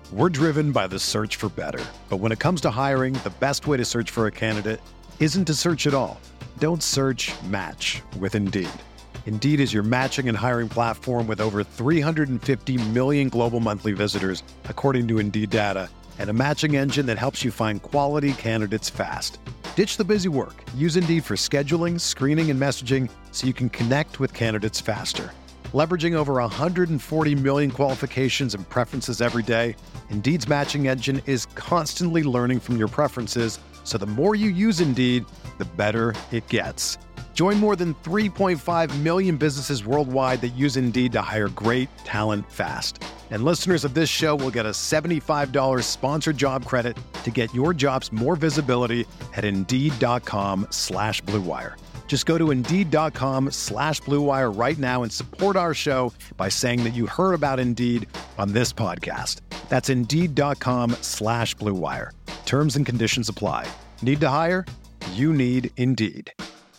We're driven by the search for better. But when it comes to hiring, the best way to search for a candidate isn't to search at all. Don't search, match with Indeed. Indeed is your matching and hiring platform with over 350 million global monthly visitors, according to Indeed data, and a matching engine that helps you find quality candidates fast. Ditch the busy work. Use Indeed for scheduling, screening, and messaging so you can connect with candidates faster. Leveraging over 140 million qualifications and preferences every day, Indeed's matching engine is constantly learning from your preferences, so the more you use Indeed, the better it gets. Join more than 3.5 million businesses worldwide that use Indeed to hire great talent fast. And listeners of this show will get a $75 sponsored job credit to get your jobs more visibility at Indeed.com/Blue Wire. Just go to Indeed.com/Blue Wire right now and support our show by saying that you heard about Indeed on this podcast. That's Indeed.com/Blue Wire. Terms and conditions apply. Need to hire? You need Indeed.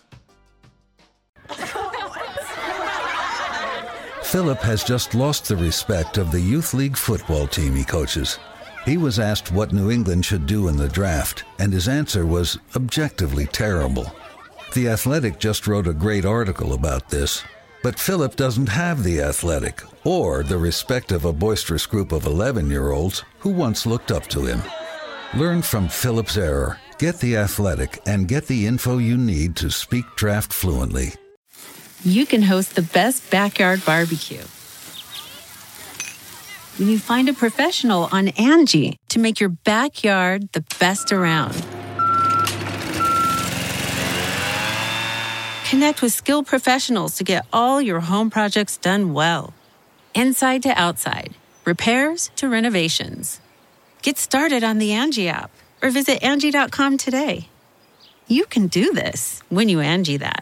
Philip has just lost the respect of the Youth League football team he coaches. He was asked what New England should do in the draft, and his answer was objectively terrible. The Athletic just wrote a great article about this, but Philip doesn't have The Athletic or the respect of a boisterous group of 11-year-olds who once looked up to him. Learn from Philip's error. Get The Athletic and get the info you need to speak draft fluently. You can host the best backyard barbecue when you find a professional on Angie to make your backyard the best around. Connect with skilled professionals to get all your home projects done well. Inside to outside, repairs to renovations. Get started on the Angie app or visit Angie.com today. You can do this when you Angie that.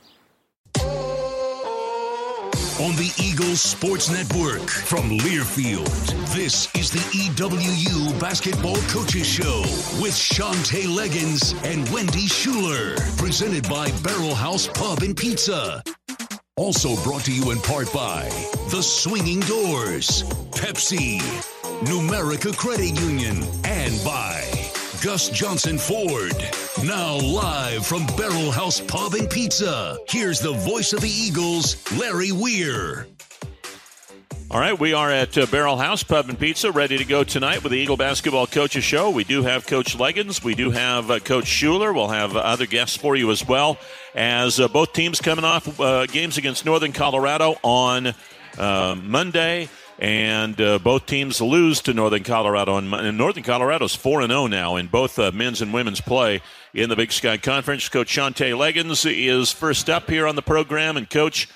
On the Eagles Sports Network from Learfield, this is the EWU Basketball Coaches Show with Shantae Leggins and Wendy Schuler, presented by Barrel House Pub and Pizza. Also brought to you in part by The Swinging Doors, Pepsi, Numerica Credit Union, and by Gus Johnson Ford. Now live from Barrel House Pub and Pizza, here's the voice of the Eagles, Larry Weir. All right, we are at Barrel House Pub and Pizza, ready to go tonight with the Eagle Basketball Coaches Show. We do have Coach Leggins. We do have Coach Schuler. We'll have other guests for you as well, as both teams coming off games against Northern Colorado on Monday. And both teams lose to Northern Colorado. And Northern Colorado's 4-0 now in both men's and women's play in the Big Sky Conference. Coach Shantae Leggins is first up here on the program. And, Coach,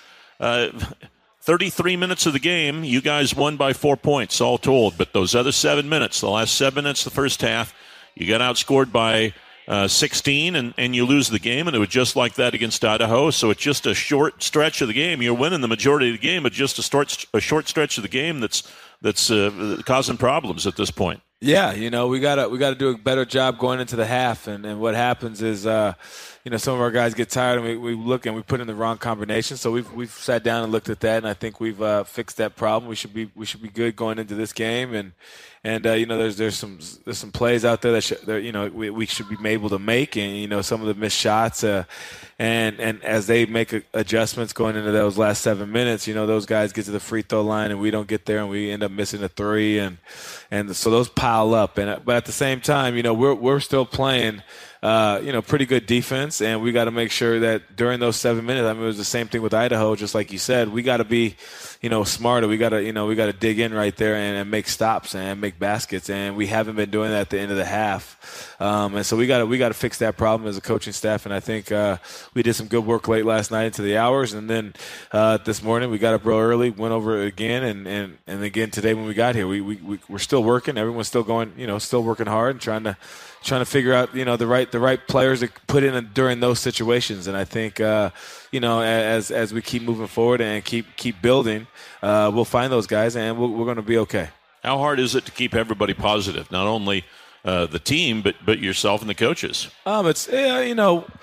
33 minutes of the game, you guys won by 4 points, all told. But those other 7 minutes, the last 7 minutes of the first half, you got outscored by 16, and you lose the game, and it was just like that against Idaho. So it's just a short stretch of the game. You're winning the majority of the game, but just a short stretch of the game that's causing problems at this point. Yeah, we gotta do a better job going into the half, and what happens is some of our guys get tired, and we look and we put in the wrong combination. So we've sat down and looked at that, and I think we've fixed that problem. We should be good going into this game, and there's some plays out there that we should be able to make, and some of the missed shots, and as they make adjustments going into those last 7 minutes, those guys get to the free throw line and we don't get there, and we end up missing a three, and so those pile up, but at the same time, we're still playing pretty good defense, and we got to make sure that during those 7 minutes, it was the same thing with Idaho, just like you said, we got to be, smarter. We got to dig in right there and make stops and make baskets, and we haven't been doing that at the end of the half. And so we got to fix that problem as a coaching staff, and I think we did some good work late last night into the hours, and then this morning we got up real early, went over it again, and again today when we got here, we're still working. Everyone's still going, still working hard and trying to figure out, the right players to put in during those situations. And I think, as we keep moving forward and keep building, we'll find those guys and we're going to be okay. How hard is it to keep everybody positive? Not only the team, but yourself and the coaches? It's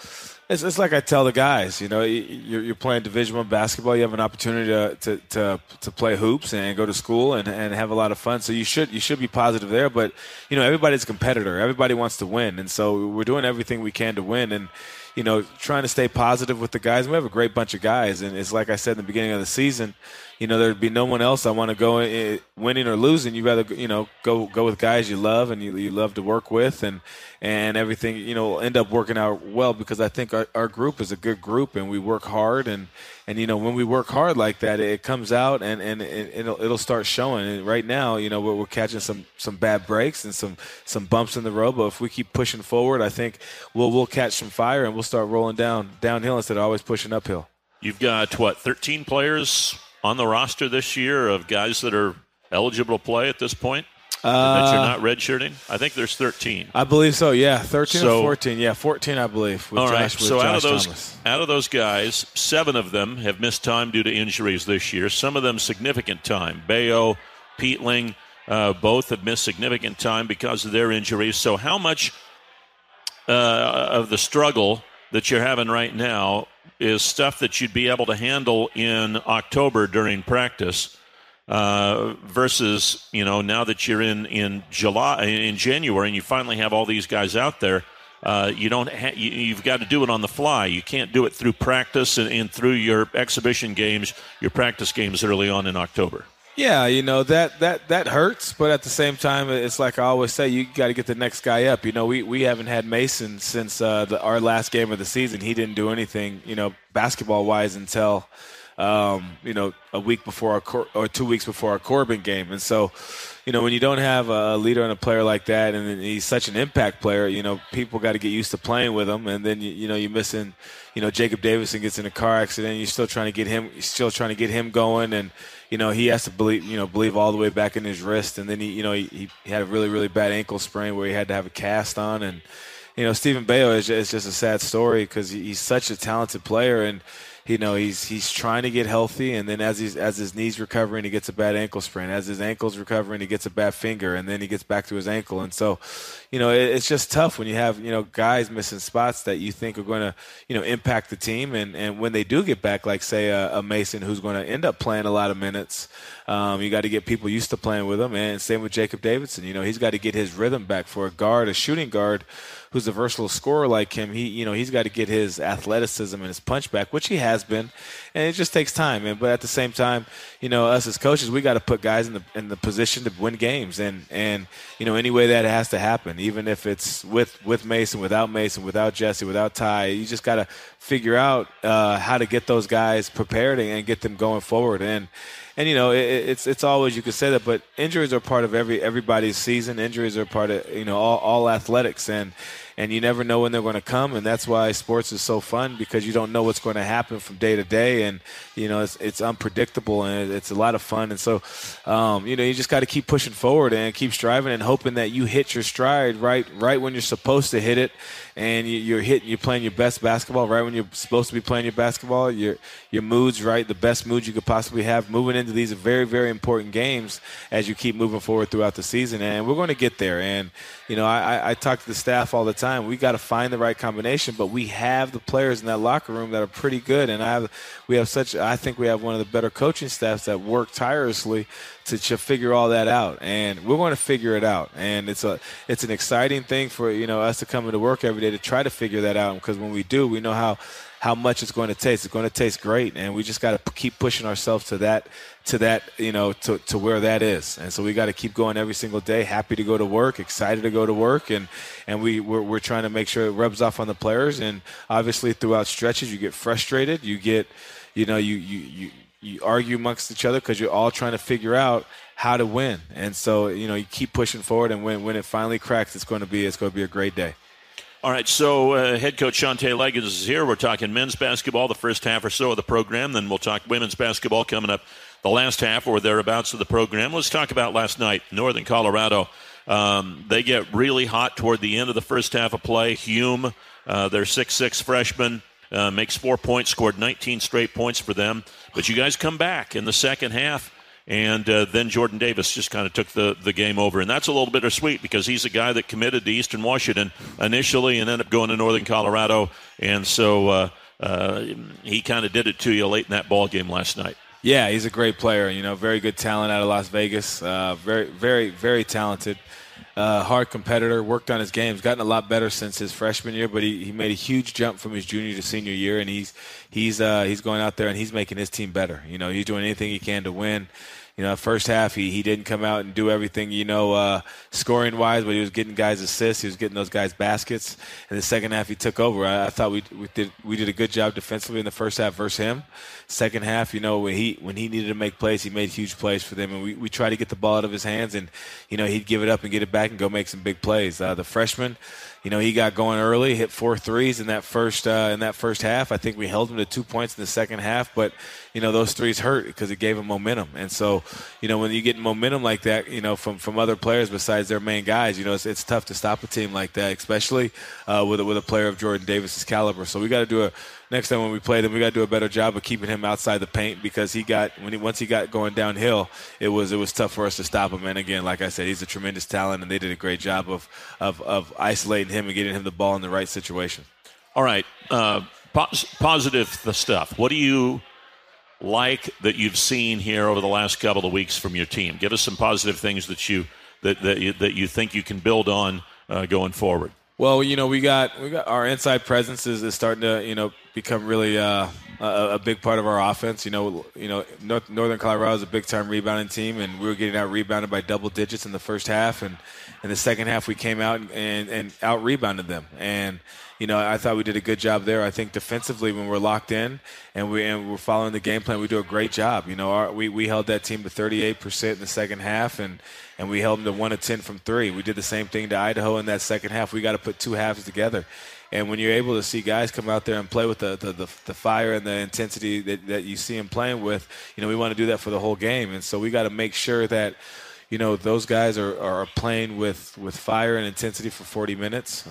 It's like I tell the guys, you're playing Division I basketball. You have an opportunity to play hoops and go to school and have a lot of fun. So you should be positive there. But everybody's a competitor. Everybody wants to win, and so we're doing everything we can to win. And trying to stay positive with the guys. We have a great bunch of guys, and it's like I said in the beginning of the season. There'd be no one else I want to go in, winning or losing. You rather go with guys you love and you love to work with, and everything will end up working out well because I think our group is a good group and we work hard and when we work hard like that, it comes out and it'll start showing. And right now, we're catching some bad breaks and some bumps in the road, but if we keep pushing forward, I think we'll catch some fire and we'll start rolling downhill instead of always pushing uphill. You've got 13 players on the roster this year of guys that are eligible to play at this point that you're not redshirting? I think there's 13. I believe so, yeah. 13 or 14. Yeah, 14 I believe. All right, so out of those guys, 7 of them have missed time due to injuries this year, some of them significant time. Bayo, Peatling, both have missed significant time because of their injuries. So how much of the struggle that you're having right now is stuff that you'd be able to handle in October during practice versus, now that you're in January and you finally have all these guys out there, you've got to do it on the fly. You can't do it through practice and through your exhibition games, your practice games early on in October. Yeah, that hurts, but at the same time, it's like I always say, you got to get the next guy up. We haven't had Mason since our last game of the season. He didn't do anything, basketball-wise until, a week before or 2 weeks before our Corbin game. And so, when you don't have a leader and a player like that, and then he's such an impact player, people got to get used to playing with him. And then, you're missing, Jacob Davison gets in a car accident. You're still trying to get him going. And, he has to believe all the way back in his wrist. And then he had a really, really bad ankle sprain where he had to have a cast on. And, Stephen Bayo is just a sad story because he's such a talented player. And, he's trying to get healthy, and then as his knee's recovering, he gets a bad ankle sprain. As his ankle's recovering, he gets a bad finger, and then he gets back to his ankle. And so, it's just tough when you have, guys missing spots that you think are going to, impact the team. And when they do get back, like, say, a Mason who's going to end up playing a lot of minutes, you got to get people used to playing with him. And same with Jacob Davidson. He's got to get his rhythm back for a shooting guard who's a versatile scorer like him. He's got to get his athleticism and his punch back, which he has been, and it just takes time. But at the same time, us as coaches, we got to put guys in the position to win games, and any way that has to happen, even if it's with Mason, without Jesse, without Ty, you just got to figure out how to get those guys prepared and get them going forward. And it's always, you could say that, but injuries are part of everybody's season. Injuries are part of all athletics, and you never know when they're going to come, and that's why sports is so fun, because you don't know what's going to happen from day to day, and it's unpredictable, and it's a lot of fun. And so you just got to keep pushing forward and keep striving and hoping that you hit your stride right when you're supposed to hit it, and you're playing your best basketball right when you're supposed to be playing your basketball. Your mood's right, the best mood you could possibly have moving into these very, very important games as you keep moving forward throughout the season. And we're going to get there. And I talk to the staff all the time. We got to find the right combination, but we have the players in that locker room that are pretty good. And I think we have one of the better coaching staffs that work tirelessly to figure all that out, and we're going to figure it out. And it's an exciting thing for us to come into work every day to try to figure that out, because when we do, we know how much it's going to taste. It's going to taste great, and we just got to keep pushing ourselves to where that is. And so we got to keep going every single day, happy to go to work, excited to go to work, and we're trying to make sure it rubs off on the players. And obviously throughout stretches, you get frustrated, you get you argue amongst each other because you're all trying to figure out how to win. And so, you keep pushing forward, and when it finally cracks, it's going to be a great day. All right, so head coach Shante Leggins is here. We're talking men's basketball, the first half or so of the program. Then we'll talk women's basketball coming up the last half or thereabouts of the program. Let's talk about last night, Northern Colorado. They get really hot toward the end of the first half of play. Hume, their 6'6" freshman, makes 4 points, scored 19 straight points for them. But you guys come back in the second half, And then Jordan Davis just kind of took the game over. And that's a little bittersweet because he's a guy that committed to Eastern Washington initially and ended up going to Northern Colorado. And so he kind of did it to you late in that ball game last night. Yeah, he's a great player. Very good talent out of Las Vegas. Very, very, very talented. Hard competitor. Worked on his game. He's gotten a lot better since his freshman year, but he made a huge jump from his junior to senior year, and he's going out there and he's making his team better. He's doing anything he can to win. First half he didn't come out and do everything, scoring wise, but he was getting guys assists. He was getting those guys baskets. In the second half, he took over. I thought we did a good job defensively in the first half versus him. Second half, when he needed to make plays, he made huge plays for them, and we tried to get the ball out of his hands, and he'd give it up and get it back and go make some big plays. The freshman, he got going early, hit 4 threes in that first half. I think we held him to 2 points in the second half, but those threes hurt because it gave him momentum. And so, when you get momentum like that, from other players besides their main guys, it's tough to stop a team like that, especially with a player of Jordan Davis's caliber. So we got to do next time when we play them, we got to do a better job of keeping him outside the paint because once he got going downhill, it was tough for us to stop him. And again, like I said, he's a tremendous talent, and they did a great job of isolating him and getting him the ball in the right situation. All right, positive stuff. What do you like that you've seen here over the last couple of weeks from your team? Give us some positive things that you think you can build on going forward. Well, we got our inside presence is starting to become really a big part of our offense. Northern Colorado is a big time rebounding team, and we were getting out rebounded by double digits in the first half, and in the second half we came out and out rebounded them. And I thought we did a good job there. I think defensively, when we're locked in and we're following the game plan, we do a great job. We held that team to 38% in the second half, and we held them to 1 of 10 from 3. We did the same thing to Idaho in that second half. We got to put 2 halves together. And when you're able to see guys come out there and play with the fire and the intensity that you see them playing with, we want to do that for the whole game. And so we got to make sure that those guys are playing with fire and intensity for 40 minutes.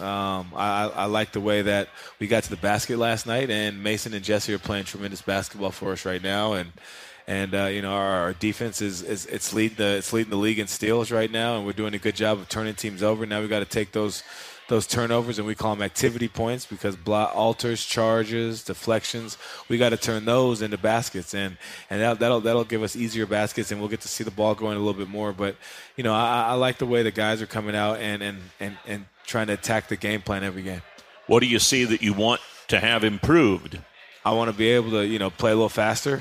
I like the way that we got to the basket last night, and Mason and Jesse are playing tremendous basketball for us right now. And our defense is leading the league in steals right now, and we're doing a good job of turning teams over. Now we got to take those turnovers, and we call them activity points because alters, charges, deflections, we got to turn those into baskets, and that'll give us easier baskets, and we'll get to see the ball going a little bit more. But I like the way the guys are coming out and trying to attack the game plan every game. What do you see that you want to have improved? I want to be able to play a little faster.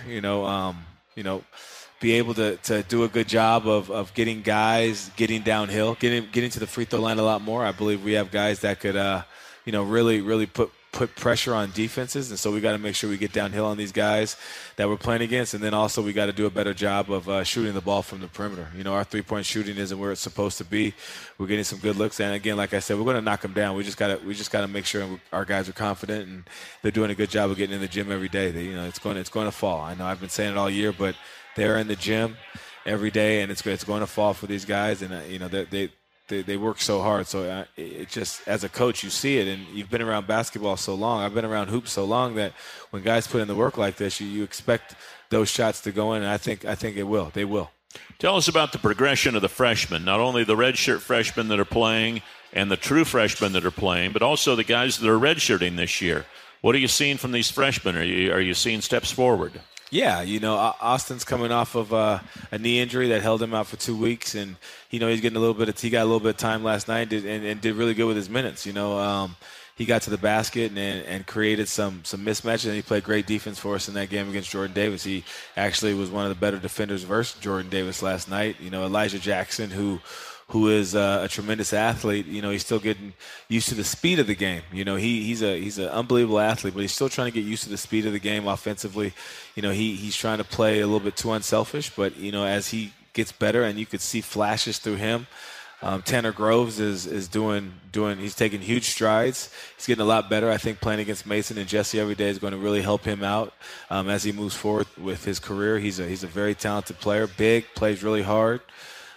Be able to do a good job of getting guys getting downhill, getting to the free throw line a lot more. I believe we have guys that could, really put pressure on defenses, and so we got to make sure we get downhill on these guys that we're playing against, and then also we got to do a better job of shooting the ball from the perimeter. Our 3-point shooting isn't where it's supposed to be. We're getting some good looks, and again, like I said, we're going to knock them down. We just got to make sure our guys are confident and they're doing a good job of getting in the gym every day. It's going to fall. I know I've been saying it all year, but they're in the gym every day, and it's going to fall for these guys, and they work so hard. So it just, as a coach, you see it, and you've been around basketball so long. I've been around hoops so long that when guys put in the work like this, you expect those shots to go in, and I think it will. They will. Tell us about the progression of the freshmen, not only the redshirt freshmen that are playing and the true freshmen that are playing, but also the guys that are redshirting this year. What are you seeing from these freshmen? Are you seeing steps forward? Yeah, Austin's coming off of a knee injury that held him out for 2 weeks, and he's getting he got a little bit of time last night and did really good with his minutes. He got to the basket and created some mismatches, and he played great defense for us in that game against Jordan Davis. He actually was one of the better defenders versus Jordan Davis last night. Elijah Jackson, who is a tremendous athlete, he's still getting used to the speed of the game. He's an unbelievable athlete, but he's still trying to get used to the speed of the game offensively. He's trying to play a little bit too unselfish, but, as he gets better and you could see flashes through him, Tanner Groves is doing. He's taking huge strides. He's getting a lot better. I think playing against Mason and Jesse every day is going to really help him out as he moves forward with his career. He's a very talented player, big, plays really hard.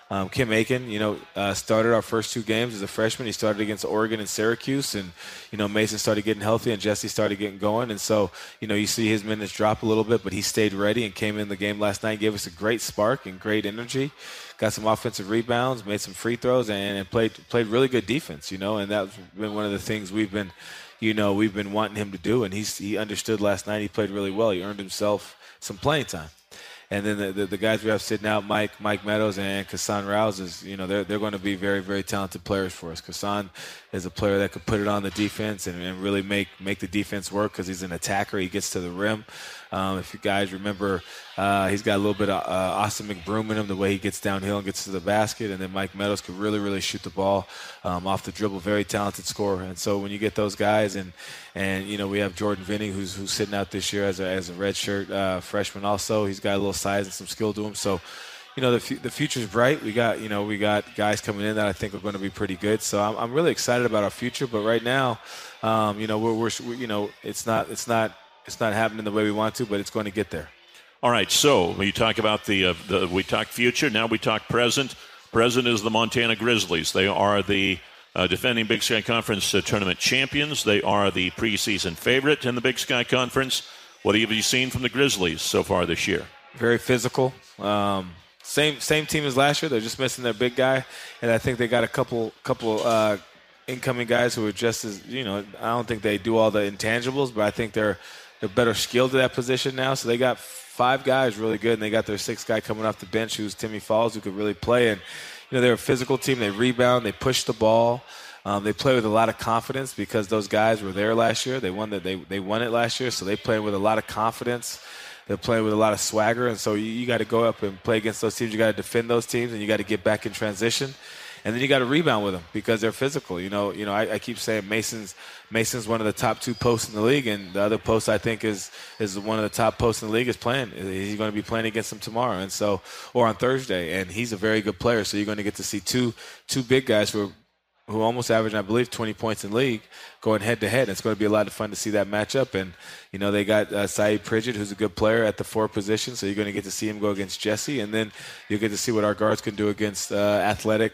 Kim Aiken, started our first 2 games as a freshman. He started against Oregon and Syracuse, and, Mason started getting healthy and Jesse started getting going. And so, you see his minutes drop a little bit, but he stayed ready and came in the game last night, gave us a great spark and great energy, got some offensive rebounds, made some free throws, and played really good defense, and that's been one of the things we've been wanting him to do. And he understood last night. He played really well. He earned himself some playing time. And then the guys we have sitting out, Mike Meadows and Kassan Rouse, they're going to be very, very talented players for us. Kassan is a player that could put it on the defense and really make the defense work because he's an attacker. He gets to the rim. If you guys remember, he's got a little bit of Austin McBroom in him, the way he gets downhill and gets to the basket. And then Mike Meadows could really, really shoot the ball off the dribble. Very talented scorer. And so when you get those guys, and we have Jordan Vinning, who's sitting out this year as a redshirt freshman. Also, he's got a little size and some skill to him. So, the future's bright. We got guys coming in that I think are going to be pretty good. So I'm really excited about our future. But right now, it's not happening the way we want to, but it's going to get there. All right, so when you talk about we talk future, now we talk present. Present is the Montana Grizzlies. They are the defending Big Sky Conference tournament champions. They are the preseason favorite in the Big Sky Conference. What have you seen from the Grizzlies so far this year? Very physical. Same team as last year. They're just missing their big guy, and I think they got a couple incoming guys who are just as I don't think they do all the intangibles, but I think they're better skilled to that position now. So they got 5 guys really good, and they got their 6th guy coming off the bench, who's Timmy Falls, who could really play. And they're a physical team. They rebound, they push the ball. They play with a lot of confidence because those guys were there last year. They won it last year, so they play with a lot of confidence. They're playing with a lot of swagger, and so you got to go up and play against those teams. You got to defend those teams, and you got to get back in transition. And then you got to rebound with them because they're physical. I keep saying Mason's one of the top 2 posts in the league, and the other post I think is one of the top posts in the league is playing. He's going to be playing against them tomorrow, and so or on Thursday, and he's a very good player. So you're going to get to see two big guys who almost average, I believe, 20 points in league going head to head. It's going to be a lot of fun to see that matchup. And they got Saeed Pridgett, who's a good player at the 4 position, so you're going to get to see him go against Jesse, and then you'll get to see what our guards can do against athletic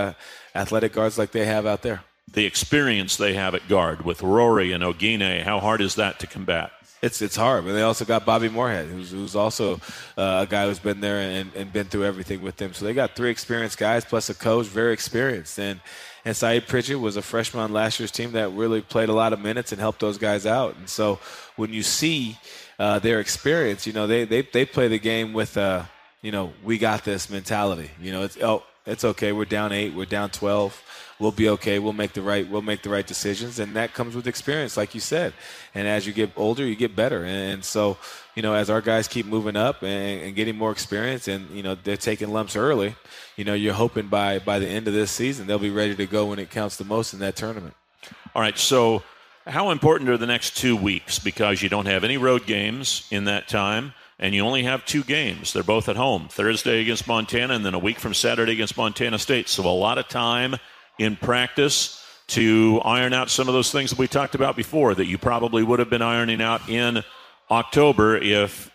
guards like they have out there. The experience they have at guard with Rory and Ogine, how hard is that to combat? It's hard, but they also got Bobby Moorhead, who's also a guy who's been there and been through everything with them. So they got 3 experienced guys plus a coach, very experienced. And Saeed Pridgett was a freshman on last year's team that really played a lot of minutes and helped those guys out. And so when you see their experience, they play the game with we got this mentality. It's okay. We're down 8. We're down 12. We'll be okay. We'll make the right decisions, and that comes with experience, like you said. And as you get older, you get better. And so, as our guys keep moving up and getting more experience, and they're taking lumps early, you're hoping by the end of this season they'll be ready to go when it counts the most in that tournament. All right. So, how important are the next 2 weeks? Because you don't have any road games in that time. And you only have 2 games. They're both at home, Thursday against Montana and then a week from Saturday against Montana State. So a lot of time in practice to iron out some of those things that we talked about before that you probably would have been ironing out in October if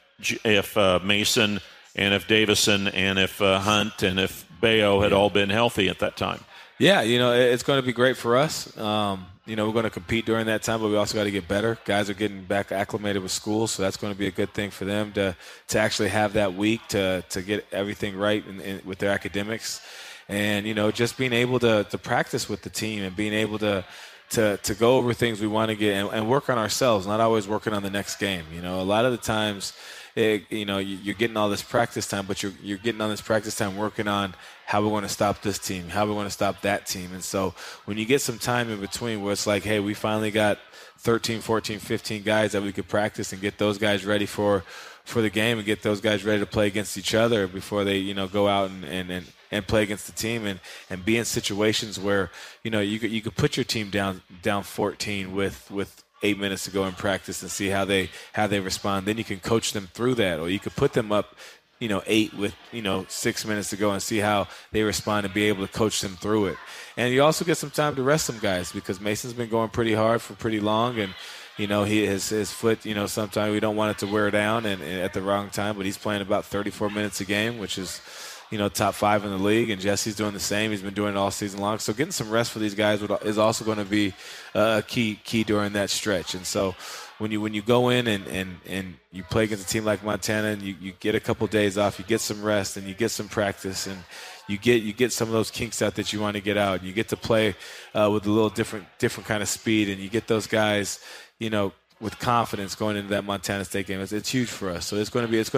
Mason and if Davison and if Hunt and if Bayo had all been healthy at that time. Yeah, it's going to be great for us. We're going to compete during that time, but we also got to get better. Guys are getting back acclimated with school, so that's going to be a good thing for them to actually have that week to get everything right with their academics. And, just being able to practice with the team and being able to go over things we want to get and work on ourselves, not always working on the next game. A lot of the times, you're getting all this practice time, but you're getting on this practice time working on how we're going to stop this team, how we're going to stop that team. And so when you get some time in between where it's like, hey, we finally got 13, 14, 15 guys that we could practice and get those guys ready for the game and get those guys ready to play against each other before they, go out and play against the team and be in situations where, you could put your team down 14 with 8 minutes to go in practice and see how they respond. Then you can coach them through that, or you could put them up 8 with 6 minutes to go and see how they respond and be able to coach them through it. And you also get some time to rest some guys because Mason's been going pretty hard for pretty long, and his foot, sometimes we don't want it to wear down and at the wrong time, but he's playing about 34 minutes a game, which is top 5 in the league, and Jesse's doing the same. He's been doing it all season long. So getting some rest for these guys is also going to be a key during that stretch. And so when you go in and you play against a team like Montana, and you get a couple days off, you get some rest, and you get some practice, and you get some of those kinks out that you want to get out. You get to play with a little different kind of speed, and you get those guys, with confidence going into that Montana State game. It's huge for us. So it's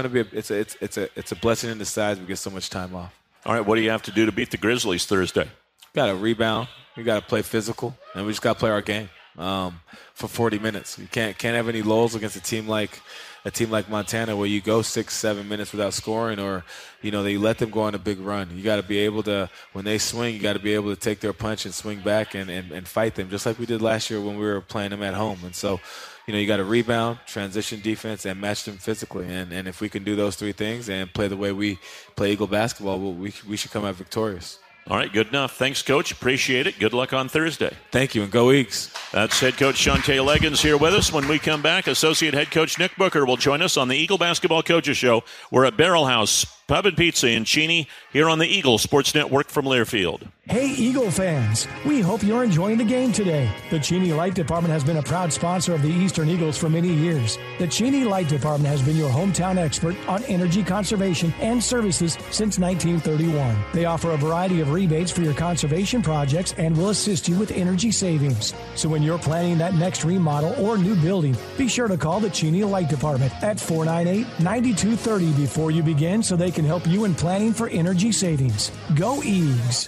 a blessing in disguise. We get so much time off. All right, what do you have to do to beat the Grizzlies Thursday? Got to rebound. We got to play physical, and we just got to play our game for 40 minutes. You can't have any lulls against a team like Montana where you go 6-7 minutes without scoring, or they let them go on a big run. You got to be able to, when they swing, you got to be able to take their punch and swing back and fight them, just like we did last year when we were playing them at home. And so, you got to rebound, transition defense, and match them physically. And if we can do those 3 things and play the way we play Eagle basketball, we should come out victorious. All right, good enough. Thanks, Coach. Appreciate it. Good luck on Thursday. Thank you, and go Eagles. That's head coach Shante Leggins here with us. When we come back, associate head coach Nick Booker will join us on the Eagle Basketball Coaches Show. We're at Barrel House Pub and Pizza in Cheney here on the Eagle Sports Network from Learfield. Hey, Eagle fans, we hope you're enjoying the game today. The Cheney Light Department has been a proud sponsor of the Eastern Eagles for many years. The Cheney Light Department has been your hometown expert on energy conservation and services since 1931. They offer a variety of rebates for your conservation projects and will assist you with energy savings. So when you're planning that next remodel or new building, be sure to call the Cheney Light Department at 498-9230 before you begin so they can help you in planning for energy savings. Go Eags!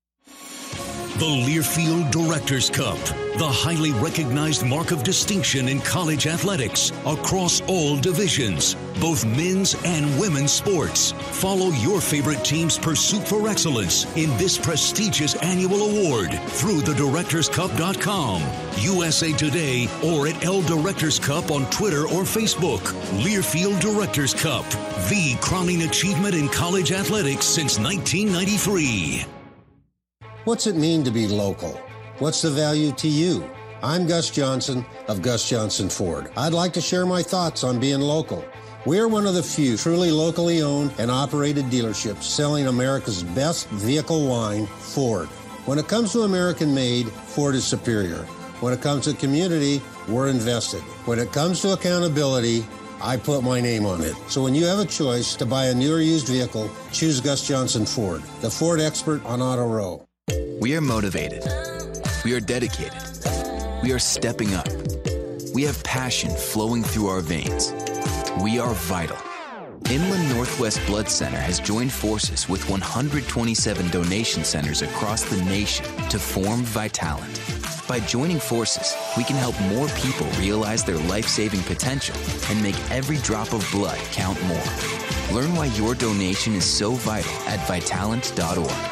The Learfield Directors Cup, the highly recognized mark of distinction in college athletics across all divisions, both men's and women's sports. Follow your favorite team's pursuit for excellence in this prestigious annual award through thedirectorscup.com, USA Today, or at L Directors Cup on Twitter or Facebook. Learfield Directors Cup, the crowning achievement in college athletics since 1993. What's it mean to be local? What's the value to you? I'm Gus Johnson of Gus Johnson Ford. I'd like to share my thoughts on being local. We're one of the few truly locally owned and operated dealerships selling America's best vehicle line, Ford. When it comes to American made, Ford is superior. When it comes to community, we're invested. When it comes to accountability, I put my name on it. So when you have a choice to buy a new or used vehicle, choose Gus Johnson Ford, the Ford expert on Auto Row. We are motivated. We are dedicated. We are stepping up. We have passion flowing through our veins. We are vital. Inland Northwest Blood Center has joined forces with 127 donation centers across the nation to form Vitalant. By joining forces, we can help more people realize their life-saving potential and make every drop of blood count more. Learn why your donation is so vital at Vitalant.org.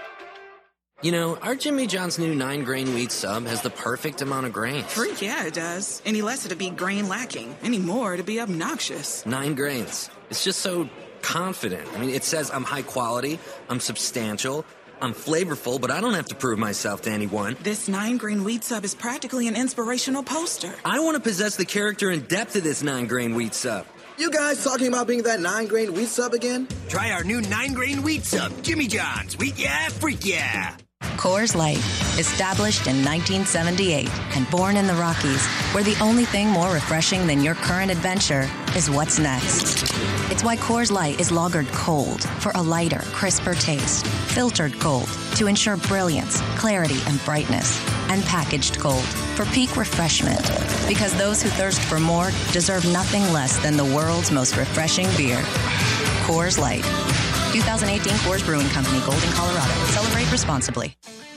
You know, our Jimmy John's new 9-grain wheat sub has the perfect amount of grains. Freak, yeah, it does. Any less, it'd be grain lacking. Any more, it'd be obnoxious. 9 grains. It's just so confident. I mean, it says I'm high quality, I'm substantial, I'm flavorful, but I don't have to prove myself to anyone. This 9-grain wheat sub is practically an inspirational poster. I want to possess the character and depth of this 9-grain wheat sub. You guys talking about being that 9-grain wheat sub again? Try our new 9-grain wheat sub, Jimmy John's. Wheat yeah, freak yeah. Coors Light, established in 1978 and born in the Rockies, where the only thing more refreshing than your current adventure is what's next. It's why Coors Light is lagered cold for a lighter, crisper taste, filtered cold to ensure brilliance, clarity, and brightness, and packaged cold for peak refreshment. Because those who thirst for more deserve nothing less than the world's most refreshing beer. Coors Light. 2018 Coors Brewing Company, Golden, Colorado. Celebrate responsibly.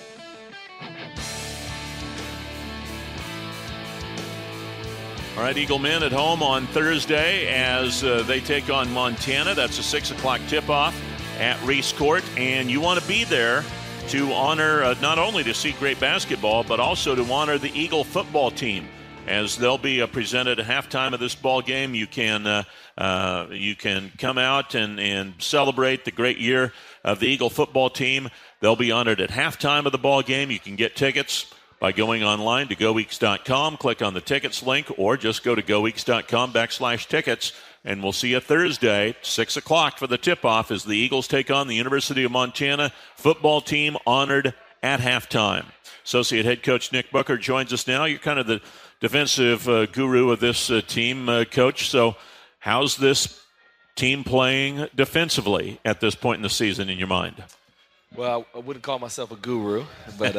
All right, Eagle men at home on Thursday as they take on Montana. That's a 6 o'clock tip-off at Reese Court. And you want to be there to honor, not only to see great basketball, but also to honor the Eagle football team. As they'll be presented at halftime of this ball game, you can come out and celebrate the great year of the Eagle football team. They'll be honored at halftime of the ball game. You can get tickets by going online to GoEaks.com, click on the tickets link, or just go to GoEaks.com/tickets And we'll see you Thursday, 6 o'clock for the tip-off as the Eagles take on the University of Montana football team honored at halftime. Associate head coach Nick Booker joins us now. You're kind of the defensive guru of this team, Coach. So how's this team playing defensively at this point in the season in your mind? Well, I wouldn't call myself a guru, but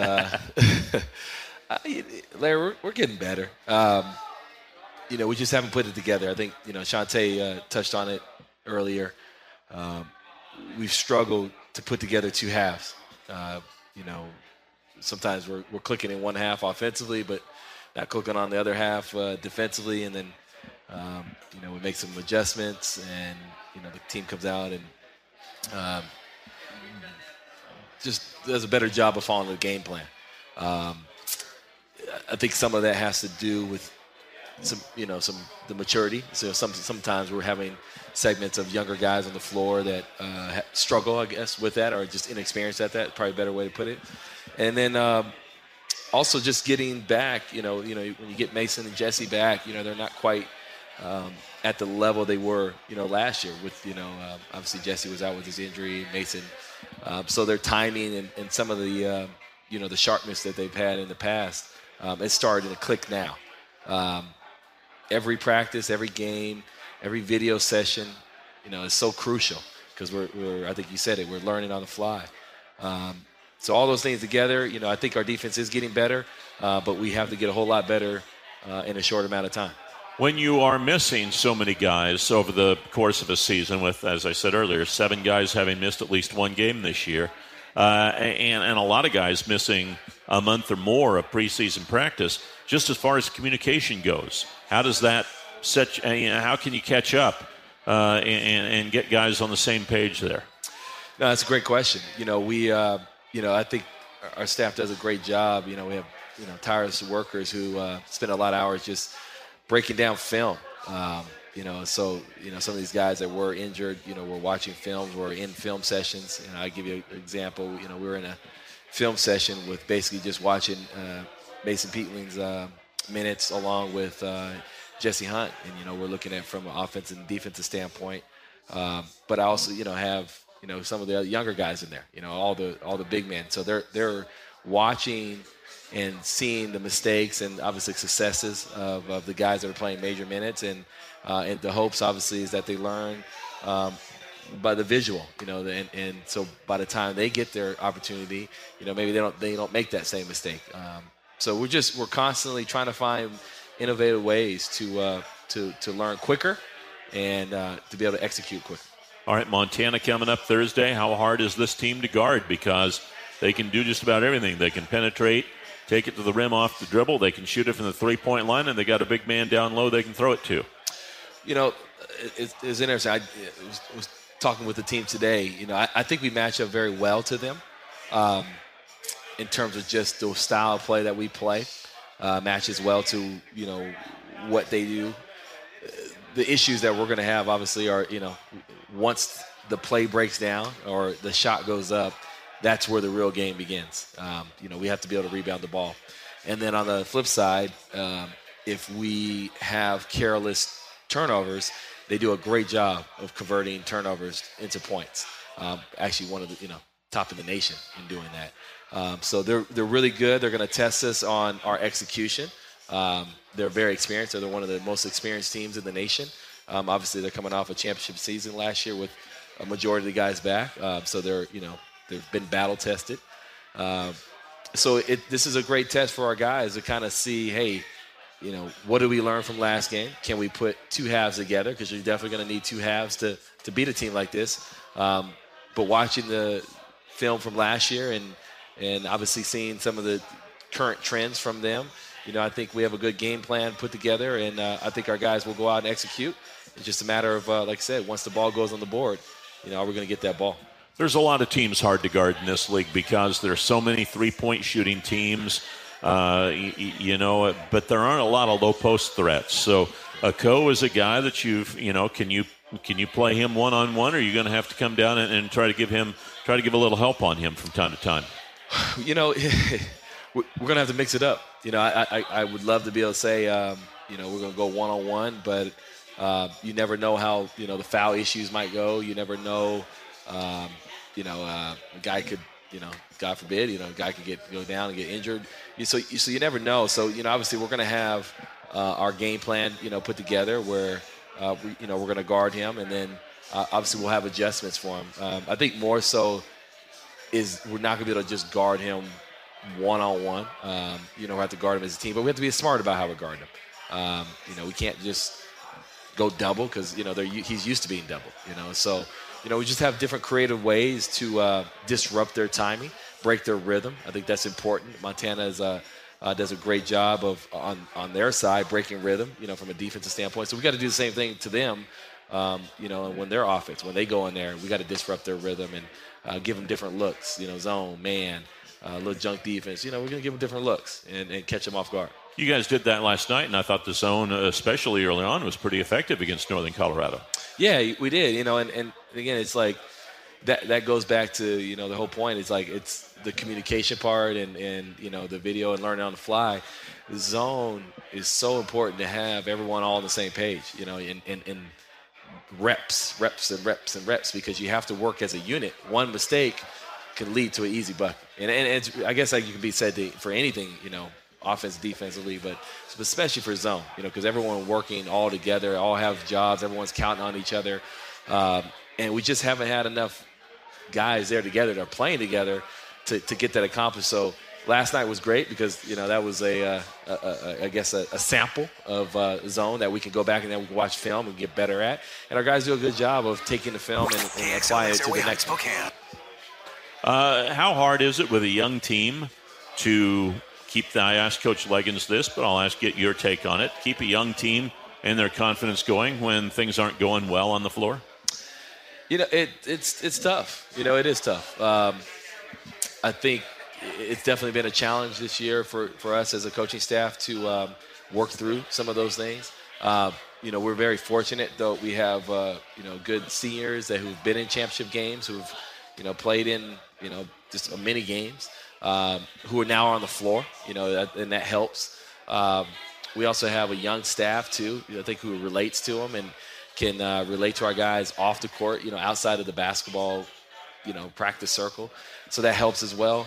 Larry, we're getting better. We just haven't put it together. I think, Shante touched on it earlier. We've struggled to put together two halves. Sometimes we're clicking in one half offensively, but not clicking on the other half defensively. And then, we make some adjustments, and, the team comes out and just does a better job of following the game plan. I think some of that has to do with the maturity. So sometimes we're having segments of younger guys on the floor that struggle, I guess, with that, or just inexperienced at that. Probably a better way to put it. And then also just getting back. When you get Mason and Jesse back, they're not quite at the level they were, last year. With obviously Jesse was out with his injury, Mason. So their timing and some of the the sharpness that they've had in the past, it's starting to click now. Every practice, every game, every video session, is so crucial because we're I think you said it, we're learning on the fly. So all those things together, I think our defense is getting better, but we have to get a whole lot better in a short amount of time. When you are missing so many guys over the course of a season with, as I said earlier, 7 guys having missed at least one game this year, and a lot of guys missing a month or more of preseason practice, just as far as communication goes, how does that how can you catch up and get guys on the same page there? No, that's a great question. I think our staff does a great job. We have, tireless workers who spend a lot of hours just breaking down film. Some of these guys that were injured, we're watching films, we're in film sessions. I'll give you an example. We were in a film session with basically just watching Mason Petling's minutes along with Jesse Hunt. And, we're looking at from an offensive and defensive standpoint. But I also, have, some of the younger guys in there, all the big men. So they're watching and seeing the mistakes and obviously successes of the guys that are playing major minutes. And the hopes, obviously, is that they learn by the visual, and so by the time they get their opportunity, maybe they don't make that same mistake. So we're constantly trying to find innovative ways to learn quicker and to be able to execute quicker. All right, Montana coming up Thursday. How hard is this team to guard? Because they can do just about everything. They can penetrate, take it to the rim off the dribble. They can shoot it from the three-point line, and they got a big man down low they can throw it to. It's interesting. I was talking with the team today. I think we match up very well to them in terms of just the style of play that we play. Matches well to, what they do. The issues that we're going to have, obviously, are, once the play breaks down or the shot goes up, that's where the real game begins. We have to be able to rebound the ball. And then on the flip side, if we have careless turnovers, they do a great job of converting turnovers into points. Actually, one of the top in the nation in doing that. So they're really good. They're going to test us on our execution. They're very experienced. They're one of the most experienced teams in the nation. Obviously, they're coming off a championship season last year with a majority of the guys back. So they've been battle tested. So this is a great test for our guys to kind of see, hey, what did we learn from last game? Can we put two halves together? Because you're definitely going to need two halves to beat a team like this. But watching the film from last year and obviously seeing some of the current trends from them, I think we have a good game plan put together, and I think our guys will go out and execute. It's just a matter of, like I said, once the ball goes on the board, are we going to get that ball? There's a lot of teams hard to guard in this league because there's so many three-point shooting teams. But there aren't a lot of low-post threats. So Ako is a guy that can you play him one-on-one, or are you going to have to come down and try to give a little help on him from time to time? We're going to have to mix it up. I would love to be able to say, we're going to go one-on-one, but, You never know how, the foul issues might go. You never know, a guy could, God forbid, a guy could go down and get injured. So you never know. So, obviously we're going to have our game plan, put together where, we're going to guard him. And then obviously we'll have adjustments for him. I think more so is we're not going to be able to just guard him one-on-one. We have to guard him as a team, but we have to be smart about how we guard him. We can't just go double because, he's used to being double, So, we just have different creative ways to disrupt their timing, break their rhythm. I think that's important. Montana does a great job of on their side breaking rhythm, from a defensive standpoint. So we got to do the same thing to them, when they're offense, when they go in there, we got to disrupt their rhythm and give them different looks, zone, man, little junk defense. We're going to give them different looks and catch them off guard. You guys did that last night, and I thought the zone, especially early on, was pretty effective against Northern Colorado. Yeah, we did, and again, it's like that goes back to, the whole point. It's like it's the communication part and the video and learning on the fly. The zone is so important to have everyone all on the same page, in reps, because you have to work as a unit. One mistake can lead to an easy bucket. And it's, I guess like you can be said for anything, offense, defensively, but especially for zone, because everyone working all together, all have jobs, everyone's counting on each other. And we just haven't had enough guys there together that are playing together to get that accomplished. So last night was great because, that was a sample of zone that we can go back and then we can watch film and get better at. And our guys do a good job of taking the film and applying it to the next one. How hard is it with a young team to I asked Coach Leggins this, but I'll get your take on it. Keep a young team and their confidence going when things aren't going well on the floor? It's tough. It is tough. I think it's definitely been a challenge this year for us as a coaching staff to work through some of those things. We're very fortunate, though. We have, good seniors who've been in championship games, who've, played in, just mini games. Who are now on the floor, and that helps. We also have a young staff, too, I think, who relates to them and can relate to our guys off the court, outside of the basketball, practice circle. So that helps as well.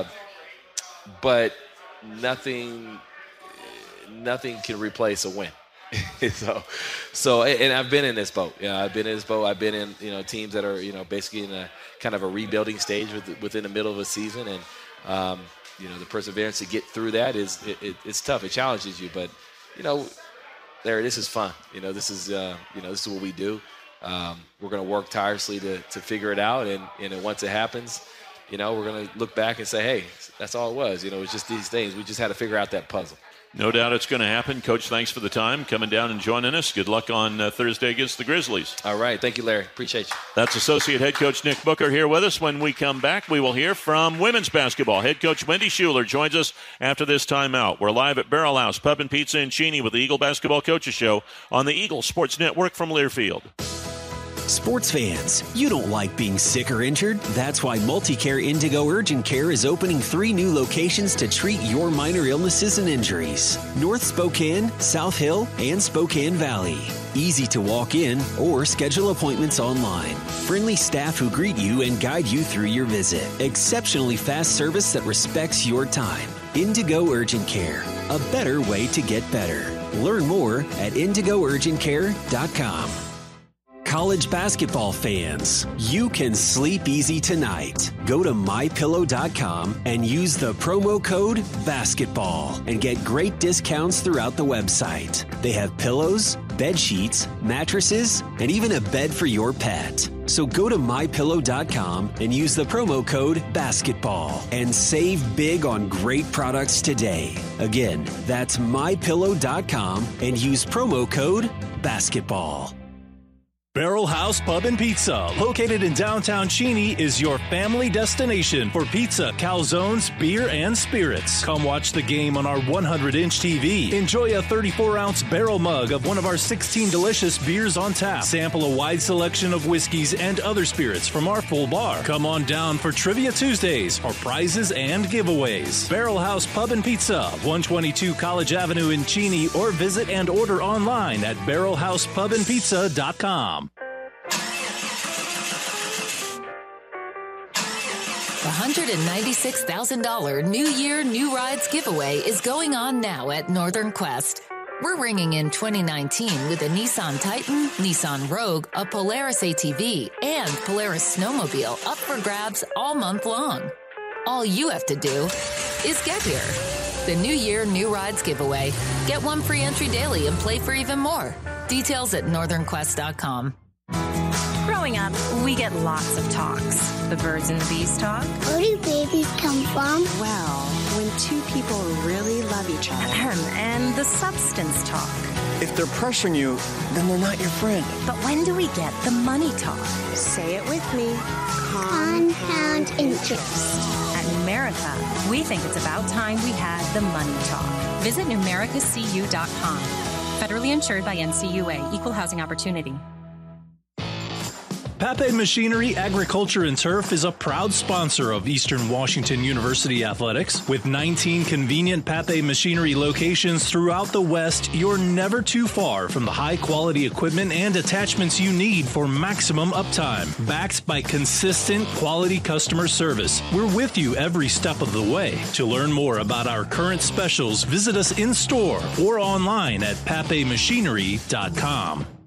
But nothing can replace a win. So, and I've been in this boat. I've been in, teams that are, basically in a kind of a rebuilding stage within the middle of a season. And, the perseverance to get through that it's tough. It challenges you, but, Larry, this is fun. This is what we do. We're going to work tirelessly to figure it out. And once it happens, we're going to look back and say, hey, that's all it was. It's just these things. We just had to figure out that puzzle. No doubt it's going to happen. Coach, thanks for the time coming down and joining us. Good luck on Thursday against the Grizzlies. All right. Thank you, Larry. Appreciate you. That's Associate Head Coach Nick Booker here with us. When we come back, we will hear from women's basketball. Head Coach Wendy Schuler joins us after this timeout. We're live at Barrel House Pub and Pizza in Cheney with the Eagle Basketball Coaches Show on the Eagle Sports Network from Learfield. Sports fans, you don't like being sick or injured? That's why MultiCare Indigo Urgent Care is opening 3 new locations to treat your minor illnesses and injuries. North Spokane, South Hill, and Spokane Valley. Easy to walk in or schedule appointments online. Friendly staff who greet you and guide you through your visit. Exceptionally fast service that respects your time. Indigo Urgent Care, a better way to get better. Learn more at indigourgentcare.com. College basketball fans, you can sleep easy tonight. Go to MyPillow.com and use the promo code BASKETBALL and get great discounts throughout the website. They have pillows, bed sheets, mattresses, and even a bed for your pet. So go to MyPillow.com and use the promo code BASKETBALL and save big on great products today. Again, that's MyPillow.com and use promo code BASKETBALL. Barrel House Pub and Pizza, located in downtown Cheney, is your family destination for pizza, calzones, beer, and spirits. Come watch the game on our 100-inch TV. Enjoy a 34-ounce barrel mug of one of our 16 delicious beers on tap. Sample a wide selection of whiskeys and other spirits from our full bar. Come on down for Trivia Tuesdays for prizes and giveaways. Barrel House Pub and Pizza, 122 College Avenue in Cheney, or visit and order online at barrelhousepubandpizza.com. The $196,000 New Year, New Rides giveaway is going on now at Northern Quest. We're ringing in 2019 with a Nissan Titan, Nissan Rogue, a Polaris ATV, and Polaris Snowmobile up for grabs all month long. All you have to do is get here. The New Year, New Rides giveaway. Get one free entry daily and play for even more. Details at northernquest.com. Growing up, we get lots of talks. The birds and the bees talk. Where do babies come from? Well, when two people really love each other. And the substance talk. If they're pressuring you, then they're not your friend. But when do we get the money talk? Say it with me. Compound interest. At Numerica, we think it's about time we had the money talk. Visit numericacu.com. Federally insured by NCUA. Equal housing opportunity. Pape Machinery, Agriculture, and Turf is a proud sponsor of Eastern Washington University Athletics. With 19 convenient Pape Machinery locations throughout the West, you're never too far from the high-quality equipment and attachments you need for maximum uptime. Backed by consistent, quality customer service, we're with you every step of the way. To learn more about our current specials, visit us in-store or online at papemachinery.com.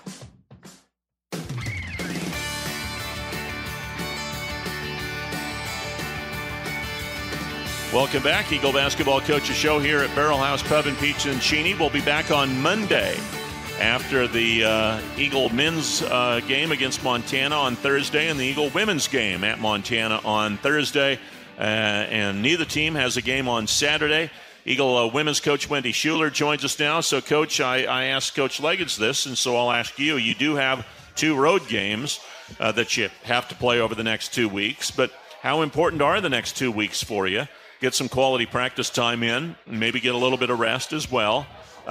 Welcome back. Eagle Basketball Coaches Show here at Barrel House Pub and Pizza in Cheney. We'll be back on Monday after the Eagle men's game against Montana on Thursday and the Eagle women's game at Montana on Thursday. And neither team has a game on Saturday. Eagle women's coach Wendy Schuler joins us now. So, Coach, I asked Coach Leggins this, and so I'll ask you. You do have 2 road games that you have to play over the next 2 weeks, but how important are the next 2 weeks for you? Get some quality practice time in, maybe get a little bit of rest as well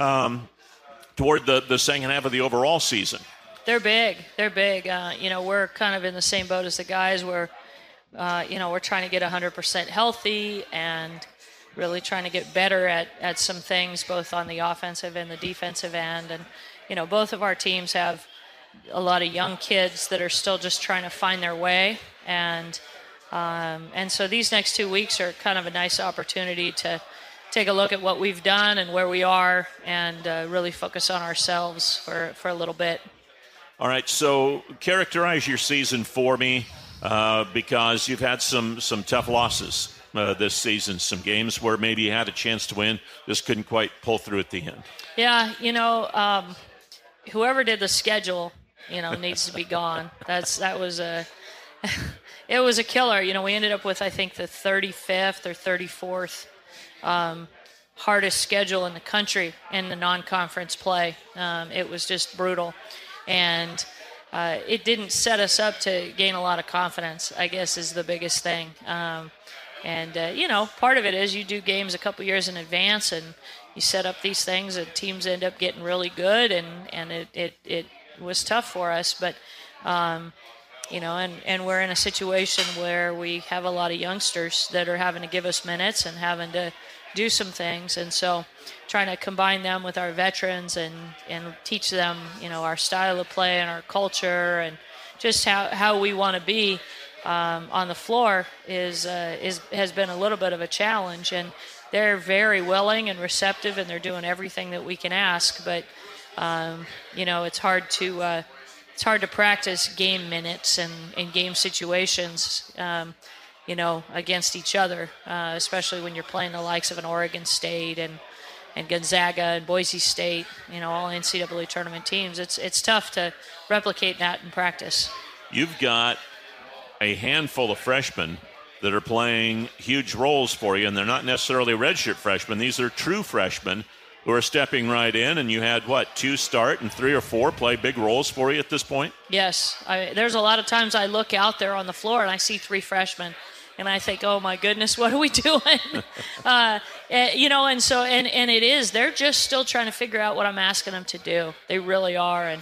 toward the second half of the overall season. They're big. We're kind of in the same boat as the guys where, we're trying to get 100% healthy and really trying to get better at some things, both on the offensive and the defensive end. And, both of our teams have a lot of young kids that are still just trying to find their way. And so these next 2 weeks are kind of a nice opportunity to take a look at what we've done and where we are and really focus on ourselves for a little bit. All right, so characterize your season for me because you've had some tough losses this season, some games where maybe you had a chance to win, just couldn't quite pull through at the end. Yeah, whoever did the schedule, needs to be gone. That was a... It was a killer. We ended up with, I think, the 35th or 34th hardest schedule in the country in the non-conference play. It was just brutal. And it didn't set us up to gain a lot of confidence, I guess, is the biggest thing. Part of it is you do games a couple years in advance and you set up these things and teams end up getting really good, and it was tough for us. But and we're in a situation where we have a lot of youngsters that are having to give us minutes and having to do some things. And so trying to combine them with our veterans and teach them, our style of play and our culture and just how we want to be on the floor has been a little bit of a challenge. And they're very willing and receptive, and they're doing everything that we can ask. But, it's hard to practice game minutes and game situations, against each other, especially when you're playing the likes of an Oregon State and Gonzaga and Boise State, all NCAA tournament teams. It's tough to replicate that in practice. You've got a handful of freshmen that are playing huge roles for you, and they're not necessarily redshirt freshmen. These are true freshmen who are stepping right in, and you had, 2 start and 3 or 4 play big roles for you at this point? Yes. There's a lot of times I look out there on the floor and I see 3 freshmen, and I think, oh, my goodness, what are we doing? And it is. They're just still trying to figure out what I'm asking them to do. They really are.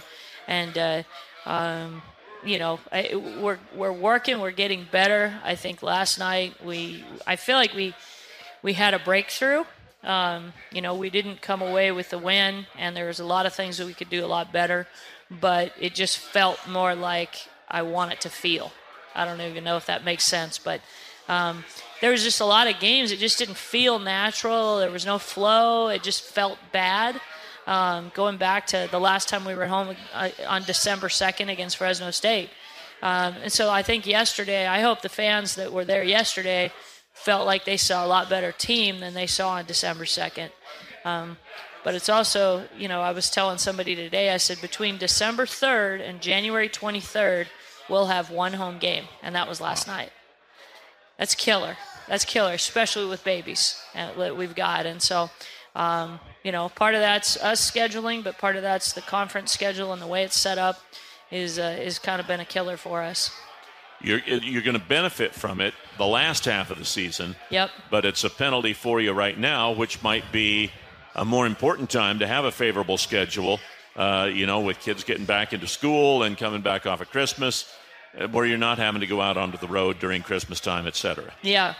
We're working. We're getting better. I think last night I feel like we had a breakthrough. We didn't come away with the win, and there was a lot of things that we could do a lot better, but it just felt more like I want it to feel. I don't even know if that makes sense, but there was just a lot of games. It just didn't feel natural. There was no flow. It just felt bad. Going back to the last time we were home on December 2nd against Fresno State. And so I think yesterday, I hope the fans that were there yesterday felt like they saw a lot better team than they saw on December 2nd. But it's also, I was telling somebody today, I said between December 3rd and January 23rd, we'll have 1 home game, and that was last night. That's killer. That's killer, especially with babies that we've got. And so, part of that's us scheduling, but part of that's the conference schedule and the way it's set up is kind of been a killer for us. You're going to benefit from it the last half of the season. Yep. But it's a penalty for you right now, which might be a more important time to have a favorable schedule, with kids getting back into school and coming back off of Christmas, where you're not having to go out onto the road during Christmas time, et cetera. Yeah.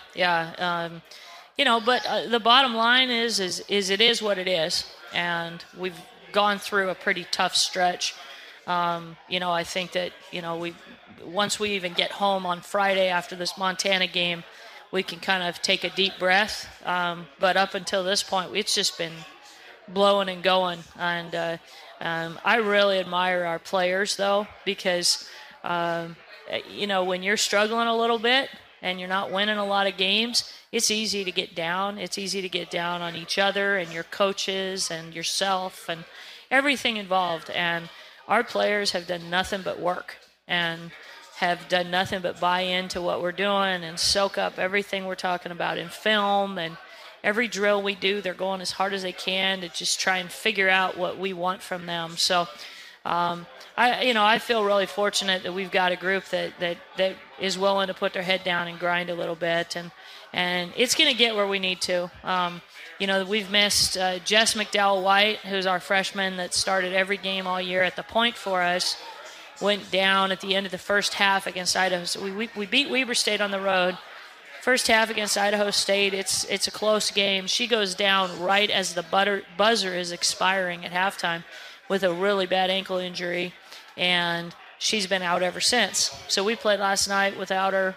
But the bottom line is it is what it is, and we've gone through a pretty tough stretch. I think that, once we even get home on Friday after this Montana game, we can kind of take a deep breath. But up until this point, it's just been blowing and going. And I really admire our players, though, because, when you're struggling a little bit and you're not winning a lot of games, it's easy to get down. It's easy to get down on each other and your coaches and yourself and everything involved. And our players have done nothing but work and have done nothing but buy into what we're doing and soak up everything we're talking about in film. And every drill we do, they're going as hard as they can to just try and figure out what we want from them. So, I feel really fortunate that we've got a group that is willing to put their head down and grind a little bit. And it's going to get where we need to. We've missed Jess McDowell-White, who's our freshman that started every game all year at the point for us, went down at the end of the first half against Idaho. So we beat Weber State on the road. First half against Idaho State, it's a close game. She goes down right as the buzzer is expiring at halftime with a really bad ankle injury, and she's been out ever since. So we played last night without her,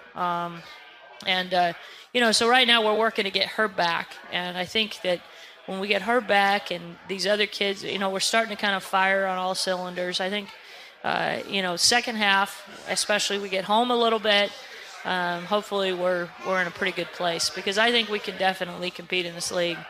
so right now we're working to get her back. And I think that when we get her back and these other kids, we're starting to kind of fire on all cylinders. I think, second half, especially we get home a little bit, hopefully we're in a pretty good place because I think we can definitely compete in this league.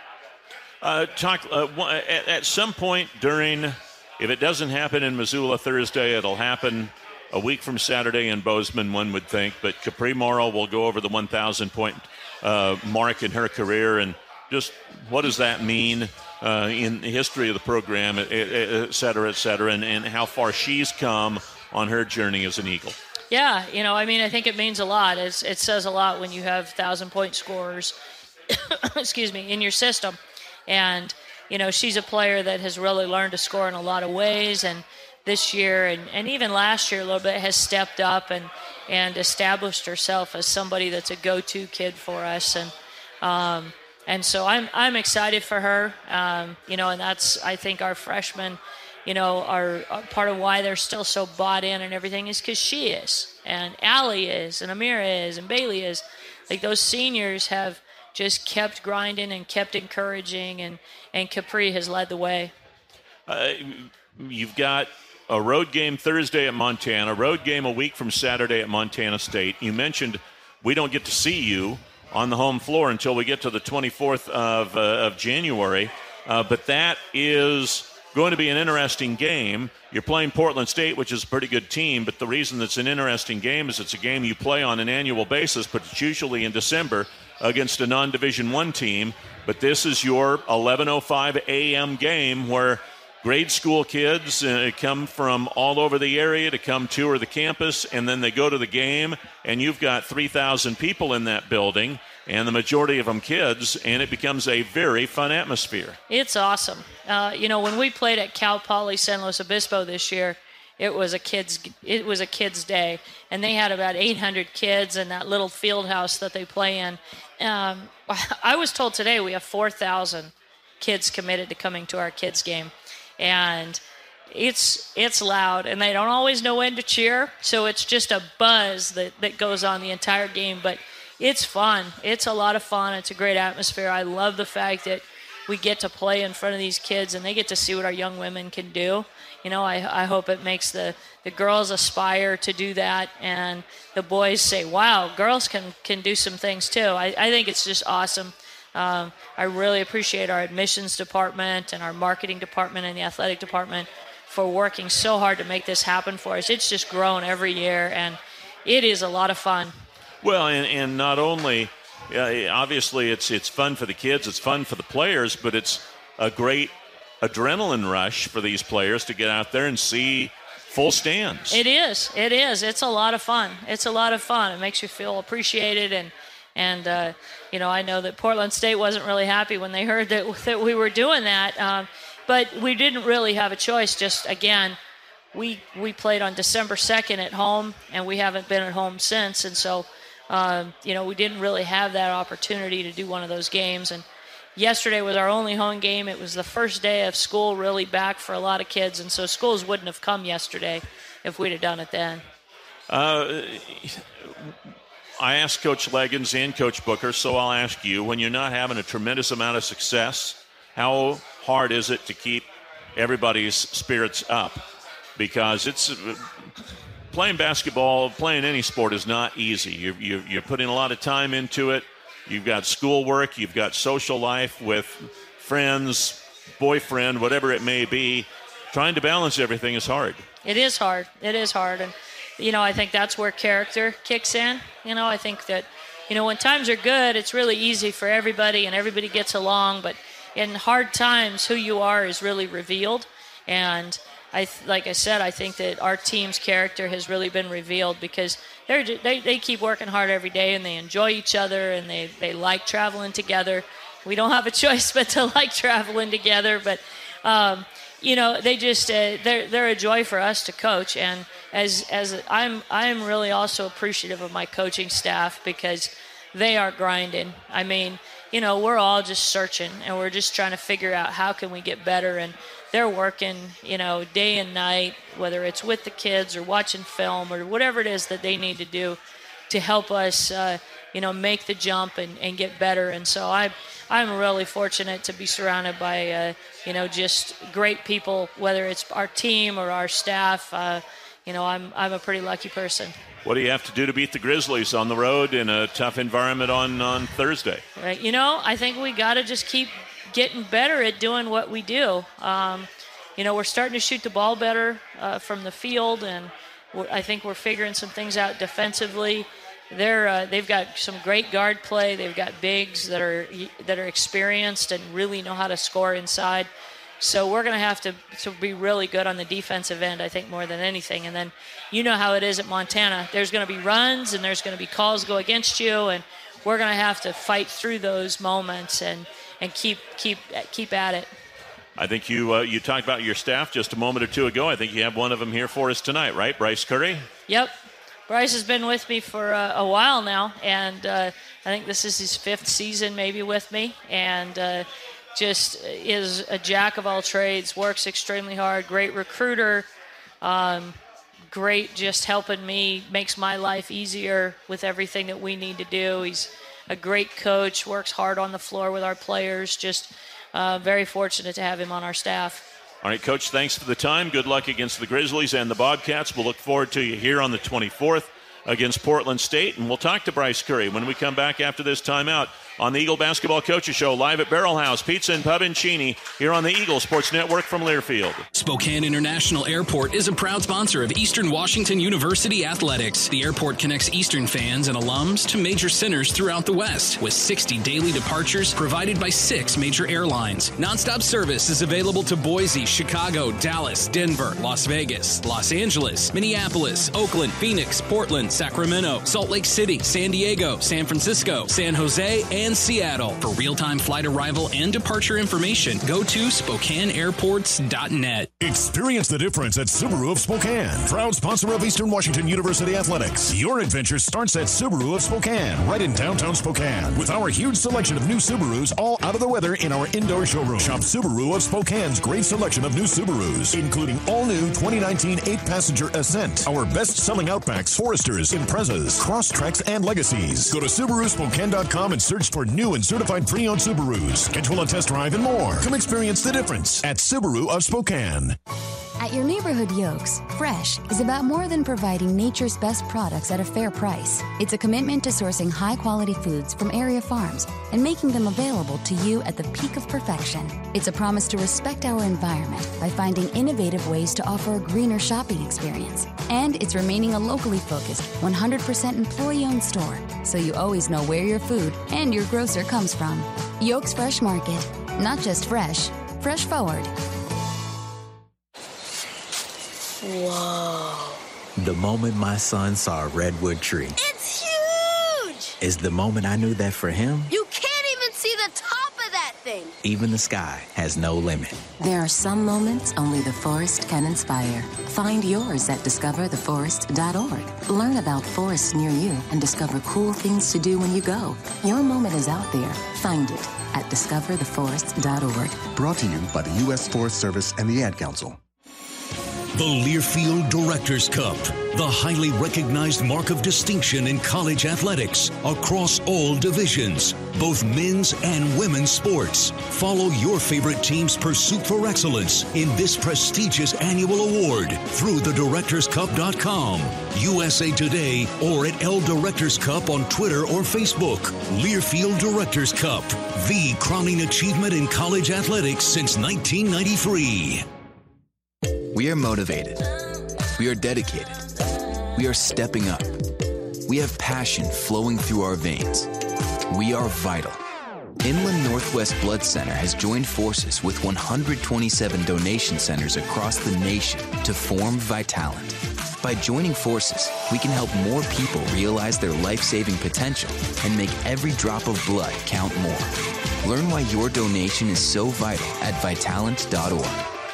At some point during, if it doesn't happen in Missoula Thursday, it'll happen a week from Saturday in Bozeman, one would think. But Capri Morrow will go over the 1,000-point mark in her career. And just what does that mean in the history of the program, et cetera, and how far she's come on her journey as an Eagle? Yeah, I think it means a lot. It says a lot when you have 1,000-point scorers, in your system. And, she's a player that has really learned to score in a lot of ways. And this year and even last year a little bit has stepped up and established herself as somebody that's a go-to kid for us. And so I'm excited for her. And that's, I think, our freshmen, are part of why they're still so bought in and everything is because she is, and Allie is, and Amira is, and Bailey is. Like, those seniors have just kept grinding and kept encouraging, and Capri has led the way. You've got a road game Thursday at Montana, road game a week from Saturday at Montana State. You mentioned we don't get to see you on the home floor until we get to the 24th of January, but that is going to be an interesting game. You're playing Portland State, which is a pretty good team, but the reason it's an interesting game is it's a game you play on an annual basis, but it's usually in December. against a non-Division I team, but this is your 11:05 a.m. game where grade school kids come from all over the area to come tour the campus, and then they go to the game, and you've got 3,000 people in that building, and the majority of them kids, and it becomes a very fun atmosphere. It's awesome. When we played at Cal Poly San Luis Obispo this year, it was a kids' day, and they had about 800 kids in that little field house that they play in. I was told today we have 4,000 kids committed to coming to our kids' game, and it's loud, and they don't always know when to cheer, so it's just a buzz that goes on the entire game, but it's fun. It's a lot of fun. It's a great atmosphere. I love the fact that we get to play in front of these kids, and they get to see what our young women can do. I hope it makes the girls aspire to do that, and the boys say, wow, girls can do some things too. I think it's just awesome. I really appreciate our admissions department and our marketing department and the athletic department for working so hard to make this happen for us. It's just grown every year, and it is a lot of fun. Well, and not only, obviously it's fun for the kids, it's fun for the players, but it's a great adrenaline rush for these players to get out there and see full stands. It is. It's a lot of fun. It makes you feel appreciated, and I know that Portland State wasn't really happy when they heard that we were doing that, but we didn't really have a choice. Just, again, we played on December 2nd at home, and we haven't been at home since, and so we didn't really have that opportunity to do one of those games. And yesterday was our only home game. It was the first day of school really back for a lot of kids, and so schools wouldn't have come yesterday if we'd have done it then. I asked Coach Leggins and Coach Booker, so I'll ask you, when you're not having a tremendous amount of success, how hard is it to keep everybody's spirits up? Because it's playing basketball, playing any sport is not easy. You're putting a lot of time into it. You've got schoolwork. You've got social life with friends, boyfriend, whatever it may be. Trying to balance everything is hard. It is hard. And, I think that's where character kicks in. I think that, when times are good, it's really easy for everybody and everybody gets along. But in hard times, who you are is really revealed. And like I said, I think that our team's character has really been revealed because they keep working hard every day, and they enjoy each other, and they like traveling together. We don't have a choice but to like traveling together, but they just they're a joy for us to coach. And as I'm really also appreciative of my coaching staff because they are grinding. I mean, we're all just searching, and we're just trying to figure out how can we get better. And they're working, day and night, whether it's with the kids or watching film or whatever it is that they need to do to help us, make the jump and get better. And so I'm really fortunate to be surrounded by, just great people, whether it's our team or our staff. I'm a pretty lucky person. What do you have to do to beat the Grizzlies on the road in a tough environment on Thursday? Right. I think we got to just keep getting better at doing what we do. We're starting to shoot the ball better from the field, and I think we're figuring some things out defensively. They've got some great guard play. They've got bigs that are experienced and really know how to score inside. So we're going to have to be really good on the defensive end, I think, more than anything. And then how it is at Montana. There's going to be runs, and there's going to be calls go against you, and we're going to have to fight through those moments and keep at it. I think you talked about your staff just a moment or two ago. I think you have one of them here for us tonight, right? Bryce Curry? Yep. Bryce has been with me for a while now, and I think this is his 5th season maybe with me, and just is a jack of all trades, works extremely hard, great recruiter, great just helping me, makes my life easier with everything that we need to do. He's a great coach, works hard on the floor with our players, just very fortunate to have him on our staff. All right, Coach, thanks for the time. Good luck against the Grizzlies and the Bobcats. We'll look forward to you here on the 24th against Portland State, and we'll talk to Bryce Curry when we come back after this timeout on the Eagle Basketball Coaches Show, live at Barrel House Pizza and Pub in Cheney, here on the Eagle Sports Network from Learfield. Spokane International Airport is a proud sponsor of Eastern Washington University Athletics. The airport connects Eastern fans and alums to major centers throughout the West, with 60 daily departures provided by 6 major airlines. Nonstop service is available to Boise, Chicago, Dallas, Denver, Las Vegas, Los Angeles, Minneapolis, Oakland, Phoenix, Portland, Sacramento, Salt Lake City, San Diego, San Francisco, San Jose, and Seattle. For real-time flight arrival and departure information, go to SpokaneAirports.net. Experience the difference at Subaru of Spokane, proud sponsor of Eastern Washington University Athletics. Your adventure starts at Subaru of Spokane, right in downtown Spokane, with our huge selection of new Subarus, all out of the weather in our indoor showroom. Shop Subaru of Spokane's great selection of new Subarus, including all-new 2019 8-passenger Ascent, our best-selling Outbacks, Foresters, Imprezas, Crosstreks, and Legacies. Go to SubaruSpokane.com and search for new and certified pre-owned Subarus. Schedule a test drive and more. Come experience the difference at Subaru of Spokane. At your neighborhood Yokes, fresh is about more than providing nature's best products at a fair price. It's a commitment to sourcing high-quality foods from area farms and making them available to you at the peak of perfection. It's a promise to respect our environment by finding innovative ways to offer a greener shopping experience. And it's remaining a locally focused, 100% employee-owned store, so you always know where your food and your grocer comes from. Yokes Fresh Market. Not just fresh, fresh forward. Whoa. The moment my son saw a redwood tree. It's huge! Is the moment I knew that for him, You can't even see the top of that thing. even the sky has no limit. There are some moments only the forest can inspire. Find yours at discovertheforest.org. Learn about forests near you and discover cool things to do when you go. Your moment is out there. Find it at discovertheforest.org. Brought to you by the U.S. Forest Service and the Ad Council. The Learfield Directors Cup, the highly recognized mark of distinction in college athletics across all divisions, both men's and women's sports. Follow your favorite team's pursuit for excellence in this prestigious annual award through thedirectorscup.com, USA Today, or at L Directors Cup on Twitter or Facebook. Learfield Directors Cup, the crowning achievement in college athletics since 1993. We are motivated. We are dedicated. We are stepping up. We have passion flowing through our veins. We are vital. Inland Northwest Blood Center has joined forces with 127 donation centers across the nation to form Vitalant. By joining forces, we can help more people realize their life-saving potential and make every drop of blood count more. Learn why your donation is so vital at Vitalant.org.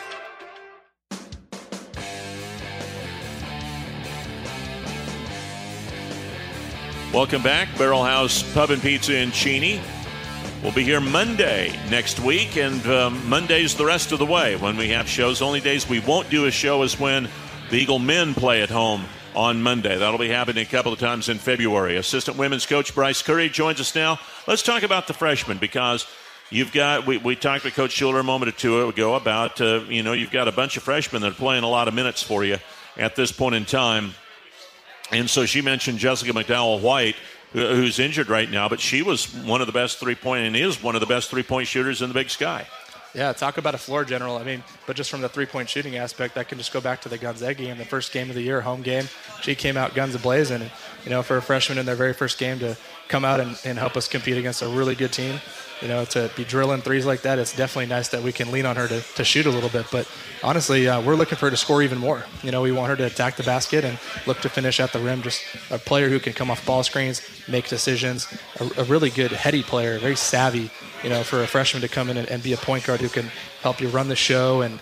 Welcome back. Barrel House Pub and Pizza in Cheney. We'll be here Monday next week, and Monday's the rest of the way when we have shows. Only days we won't do a show is when the Eagle men play at home on Monday. That'll be happening a couple of times in February. Assistant women's coach Bryce Curry joins us now. Let's talk about the freshmen, because you've got, we talked to Coach Schuler a moment or two ago about, you've got a bunch of freshmen that are playing a lot of minutes for you at this point in time. And so she mentioned Jessica McDowell-White, who's injured right now, but she was one of the best three-point and is one of the best three-point shooters in the Big Sky. Yeah, talk about a floor general. But just from the three-point shooting aspect, I can just go back to the Gonzaga game, the first game of the year, home game. She came out guns a-blazing. For a freshman in their very first game to come out and help us compete against a really good team, to be drilling threes like that, it's definitely nice that we can lean on her to shoot a little bit. But honestly, we're looking for her to score even more. We want her to attack the basket and look to finish at the rim. Just a player who can come off ball screens, make decisions, a really good heady player, very savvy, for a freshman to come in and be a point guard who can help you run the show and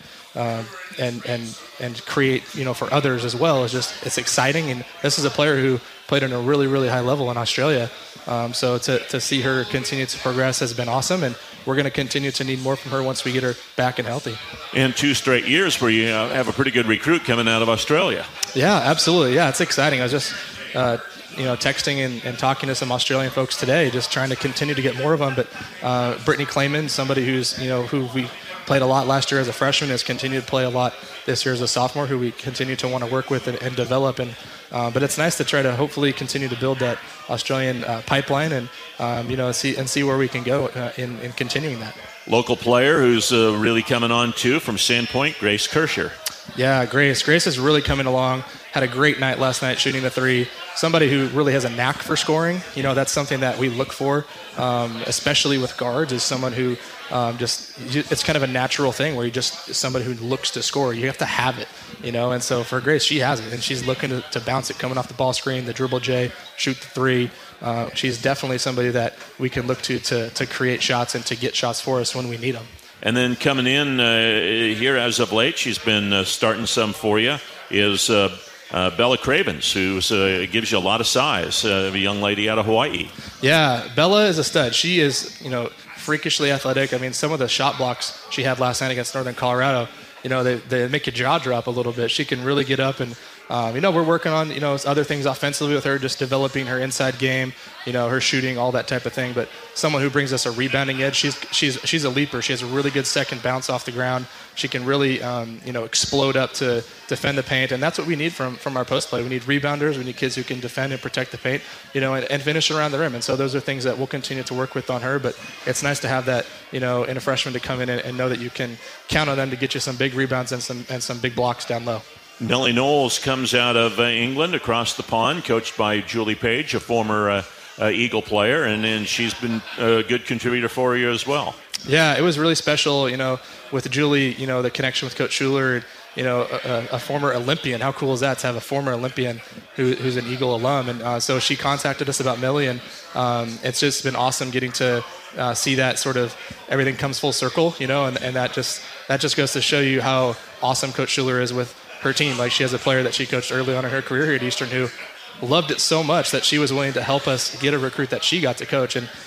create, for others as well. It's exciting. And this is a player who played at a really, really high level in Australia. So to see her continue to progress has been awesome. And we're going to continue to need more from her once we get her back and healthy. And 2 straight years where you have a pretty good recruit coming out of Australia. Yeah, absolutely. Yeah, it's exciting. I was just, texting and talking to some Australian folks today, just trying to continue to get more of them. But Brittany Clayman, somebody who's, who we played a lot last year as a freshman, has continued to play a lot this year as a sophomore, who we continue to want to work with and develop. And but it's nice to try to hopefully continue to build that Australian pipeline and see where we can go in continuing that. Local player who's really coming on too from Sandpoint, Grace Kirscher. Yeah, Grace is really coming along. Had a great night last night shooting the three. Somebody who really has a knack for scoring. That's something that we look for, especially with guards, is someone who it's kind of a natural thing where you just somebody who looks to score. You have to have it, And so for Grace, she has it, and she's looking to bounce it coming off the ball screen, the dribble J, shoot the three. She's definitely somebody that we can look to create shots and to get shots for us when we need them. And then coming in here as of late, she's been starting some for you, is Bella Cravens, who gives you a lot of size, a young lady out of Hawaii. Yeah, Bella is a stud. She is, freakishly athletic. I mean, some of the shot blocks she had last night against Northern Colorado, they make your jaw drop a little bit. She can really get up and, we're working on, other things offensively with her, just developing her inside game, her shooting, all that type of thing. But someone who brings us a rebounding edge, she's a leaper. She has a really good second bounce off the ground. She can really, explode up to defend the paint. And that's what we need from our post play. We need rebounders. We need kids who can defend and protect the paint, and finish around the rim. And so those are things that we'll continue to work with on her. But it's nice to have that, in a freshman to come in and know that you can count on them to get you some big rebounds and some big blocks down low. Nellie Knowles comes out of England across the pond, coached by Julie Page, a former Eagle player, and then she's been a good contributor for you as well. Yeah, it was really special, with Julie, the connection with Coach Schuler, a former Olympian. How cool is that to have a former Olympian who's an Eagle alum? And so she contacted us about Millie, and it's just been awesome getting to see that sort of everything comes full circle, and that just goes to show you how awesome Coach Schuler is with her team. Like, she has a player that she coached early on in her career here at Eastern who loved it so much that she was willing to help us get a recruit that she got to coach. And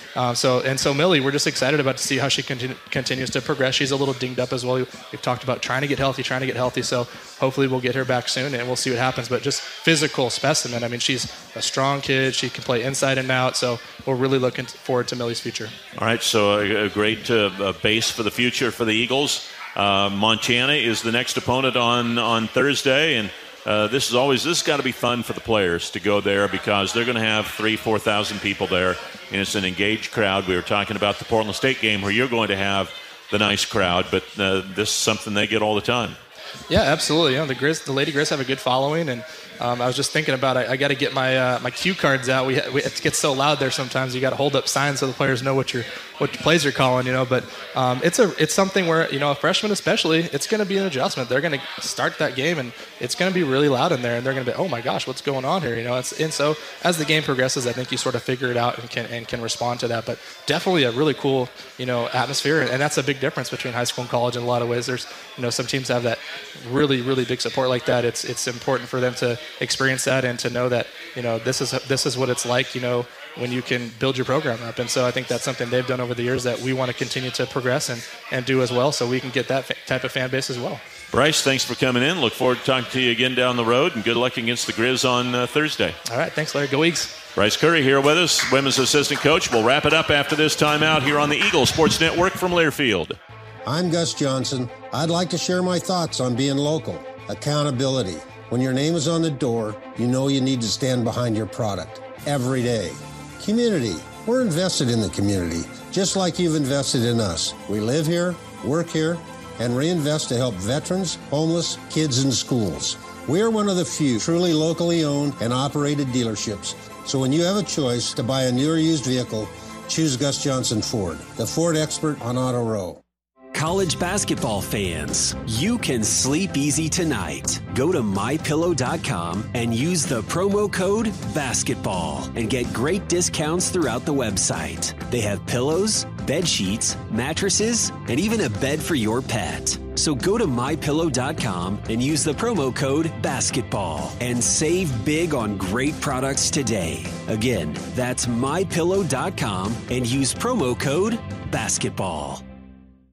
so Millie, we're just excited about to see how she continues to progress. She's a little dinged up as well. We've talked about trying to get healthy. So hopefully we'll get her back soon and we'll see what happens. But just physical specimen. I mean, she's a strong kid. She can play inside and out. So we're really looking forward to Millie's future. All right. So a great base for the future for the Eagles. Montana is the next opponent on Thursday, and this has got to be fun for the players to go there because they're going to have 3,000-4,000 people there, and it's an engaged crowd. We were talking about the Portland State game where you're going to have the nice crowd, but this is something they get all the time. Yeah, absolutely. The Lady Grizz have a good following, and I was just thinking about I got to get my cue cards out. It gets so loud there sometimes. You got to hold up signs so the players know what plays you're calling. But it's something where a freshman especially, it's going to be an adjustment. They're going to start that game and it's going to be really loud in there, and they're going to be, oh my gosh, what's going on here? And so as the game progresses, I think you sort of figure it out and can respond to that. But definitely a really cool atmosphere, and that's a big difference between high school and college in a lot of ways. There's some teams have that really, really big support like that. It's important for them to experience that and to know that this is what it's like when you can build your program up. And so I think that's something they've done over the years that we want to continue to progress and do as well, so we can get that type of fan base as well. Bryce, thanks for coming in. Look forward to talking to you again down the road, and good luck against the Grizz on Thursday. All right, thanks, Larry. Go Eagles. Bryce Curry here with us, women's assistant coach. We'll wrap it up after this timeout here on the Eagle Sports Network from Learfield. I'm Gus Johnson. I'd like to share my thoughts on being local. Accountability. When your name is on the door, you know you need to stand behind your product every day. Community. We're invested in the community, just like you've invested in us. We live here, work here, and reinvest to help veterans, homeless, kids in schools. We are one of the few truly locally owned and operated dealerships. So when you have a choice to buy a new or used vehicle, choose Gus Johnson Ford, the Ford expert on Auto Row. College basketball fans, you can sleep easy tonight. Go to MyPillow.com and use the promo code BASKETBALL and get great discounts throughout the website. They have pillows, bed sheets, mattresses, and even a bed for your pet. So go to MyPillow.com and use the promo code BASKETBALL and save big on great products today. Again, that's MyPillow.com and use promo code BASKETBALL.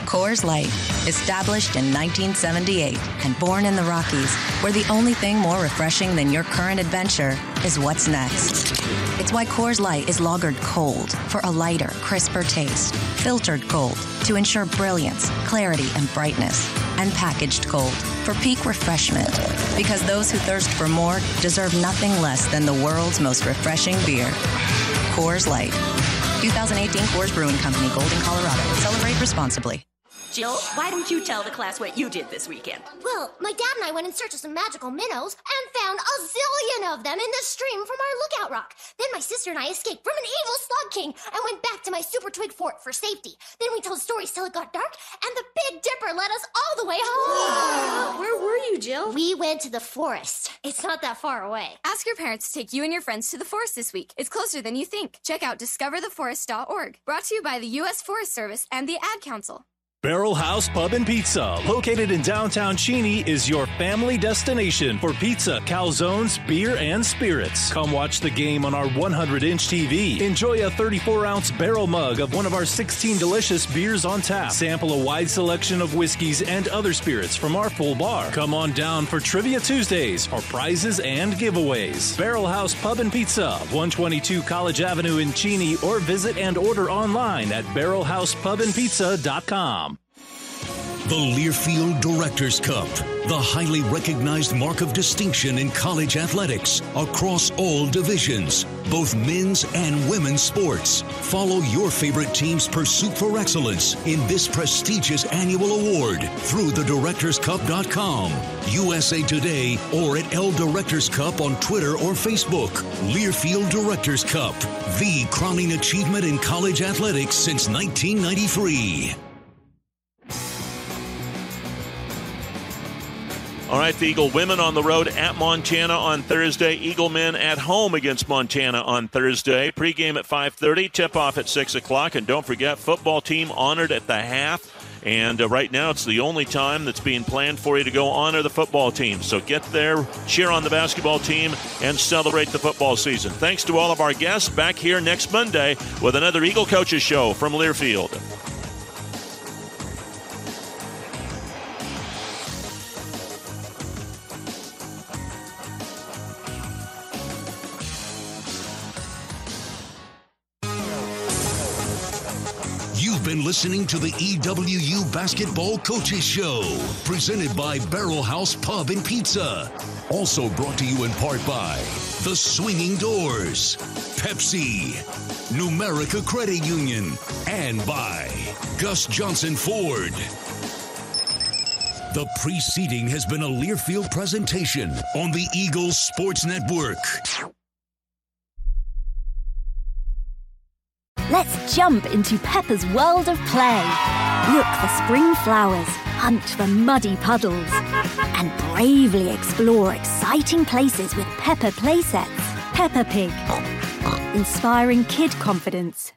Coors Light, established in 1978 and born in the Rockies, where the only thing more refreshing than your current adventure is what's next. It's why Coors Light is lagered cold for a lighter, crisper taste, filtered cold to ensure brilliance, clarity, and brightness, and packaged cold for peak refreshment. Because those who thirst for more deserve nothing less than the world's most refreshing beer. Coors Light. 2018 Coors Brewing Company, Golden, Colorado. Celebrate responsibly. Jill, why don't you tell the class what you did this weekend? Well, my dad and I went in search of some magical minnows and found a zillion of them in the stream from our lookout rock. Then my sister and I escaped from an evil slug king and went back to my super twig fort for safety. Then we told stories till it got dark, and the Big Dipper led us all the way home. Where were you, Jill? We went to the forest. It's not that far away. Ask your parents to take you and your friends to the forest this week. It's closer than you think. Check out discovertheforest.org. Brought to you by the U.S. Forest Service and the Ad Council. Barrel House Pub and Pizza, located in downtown Cheney, is your family destination for pizza, calzones, beer, and spirits. Come watch the game on our 100-inch TV. Enjoy a 34-ounce barrel mug of one of our 16 delicious beers on tap. Sample a wide selection of whiskeys and other spirits from our full bar. Come on down for Trivia Tuesdays for prizes and giveaways. Barrel House Pub and Pizza, 122 College Avenue in Cheney, or visit and order online at barrelhousepubandpizza.com. The Learfield Directors Cup, the highly recognized mark of distinction in college athletics across all divisions, both men's and women's sports. Follow your favorite team's pursuit for excellence in this prestigious annual award through thedirectorscup.com, USA Today, or at L Directors Cup on Twitter or Facebook. Learfield Directors Cup, the crowning achievement in college athletics since 1993. All right, the Eagle women on the road at Montana on Thursday. Eagle men at home against Montana on Thursday. Pre-game at 5:30, tip-off at 6 o'clock. And don't forget, football team honored at the half. And right now it's the only time that's being planned for you to go honor the football team. So get there, cheer on the basketball team, and celebrate the football season. Thanks to all of our guests. Back here next Monday with another Eagle Coaches Show from Learfield. Been listening to the EWU Basketball Coaches Show, presented by Barrel House Pub and Pizza. Also brought to you in part by The Swinging Doors, Pepsi, Numerica Credit Union, and by Gus Johnson Ford. The preceding has been a Learfield presentation on the Eagles Sports Network. Let's jump into Peppa's world of play. Look for spring flowers, hunt for muddy puddles, and bravely explore exciting places with Peppa playsets. Peppa Pig, inspiring kid confidence.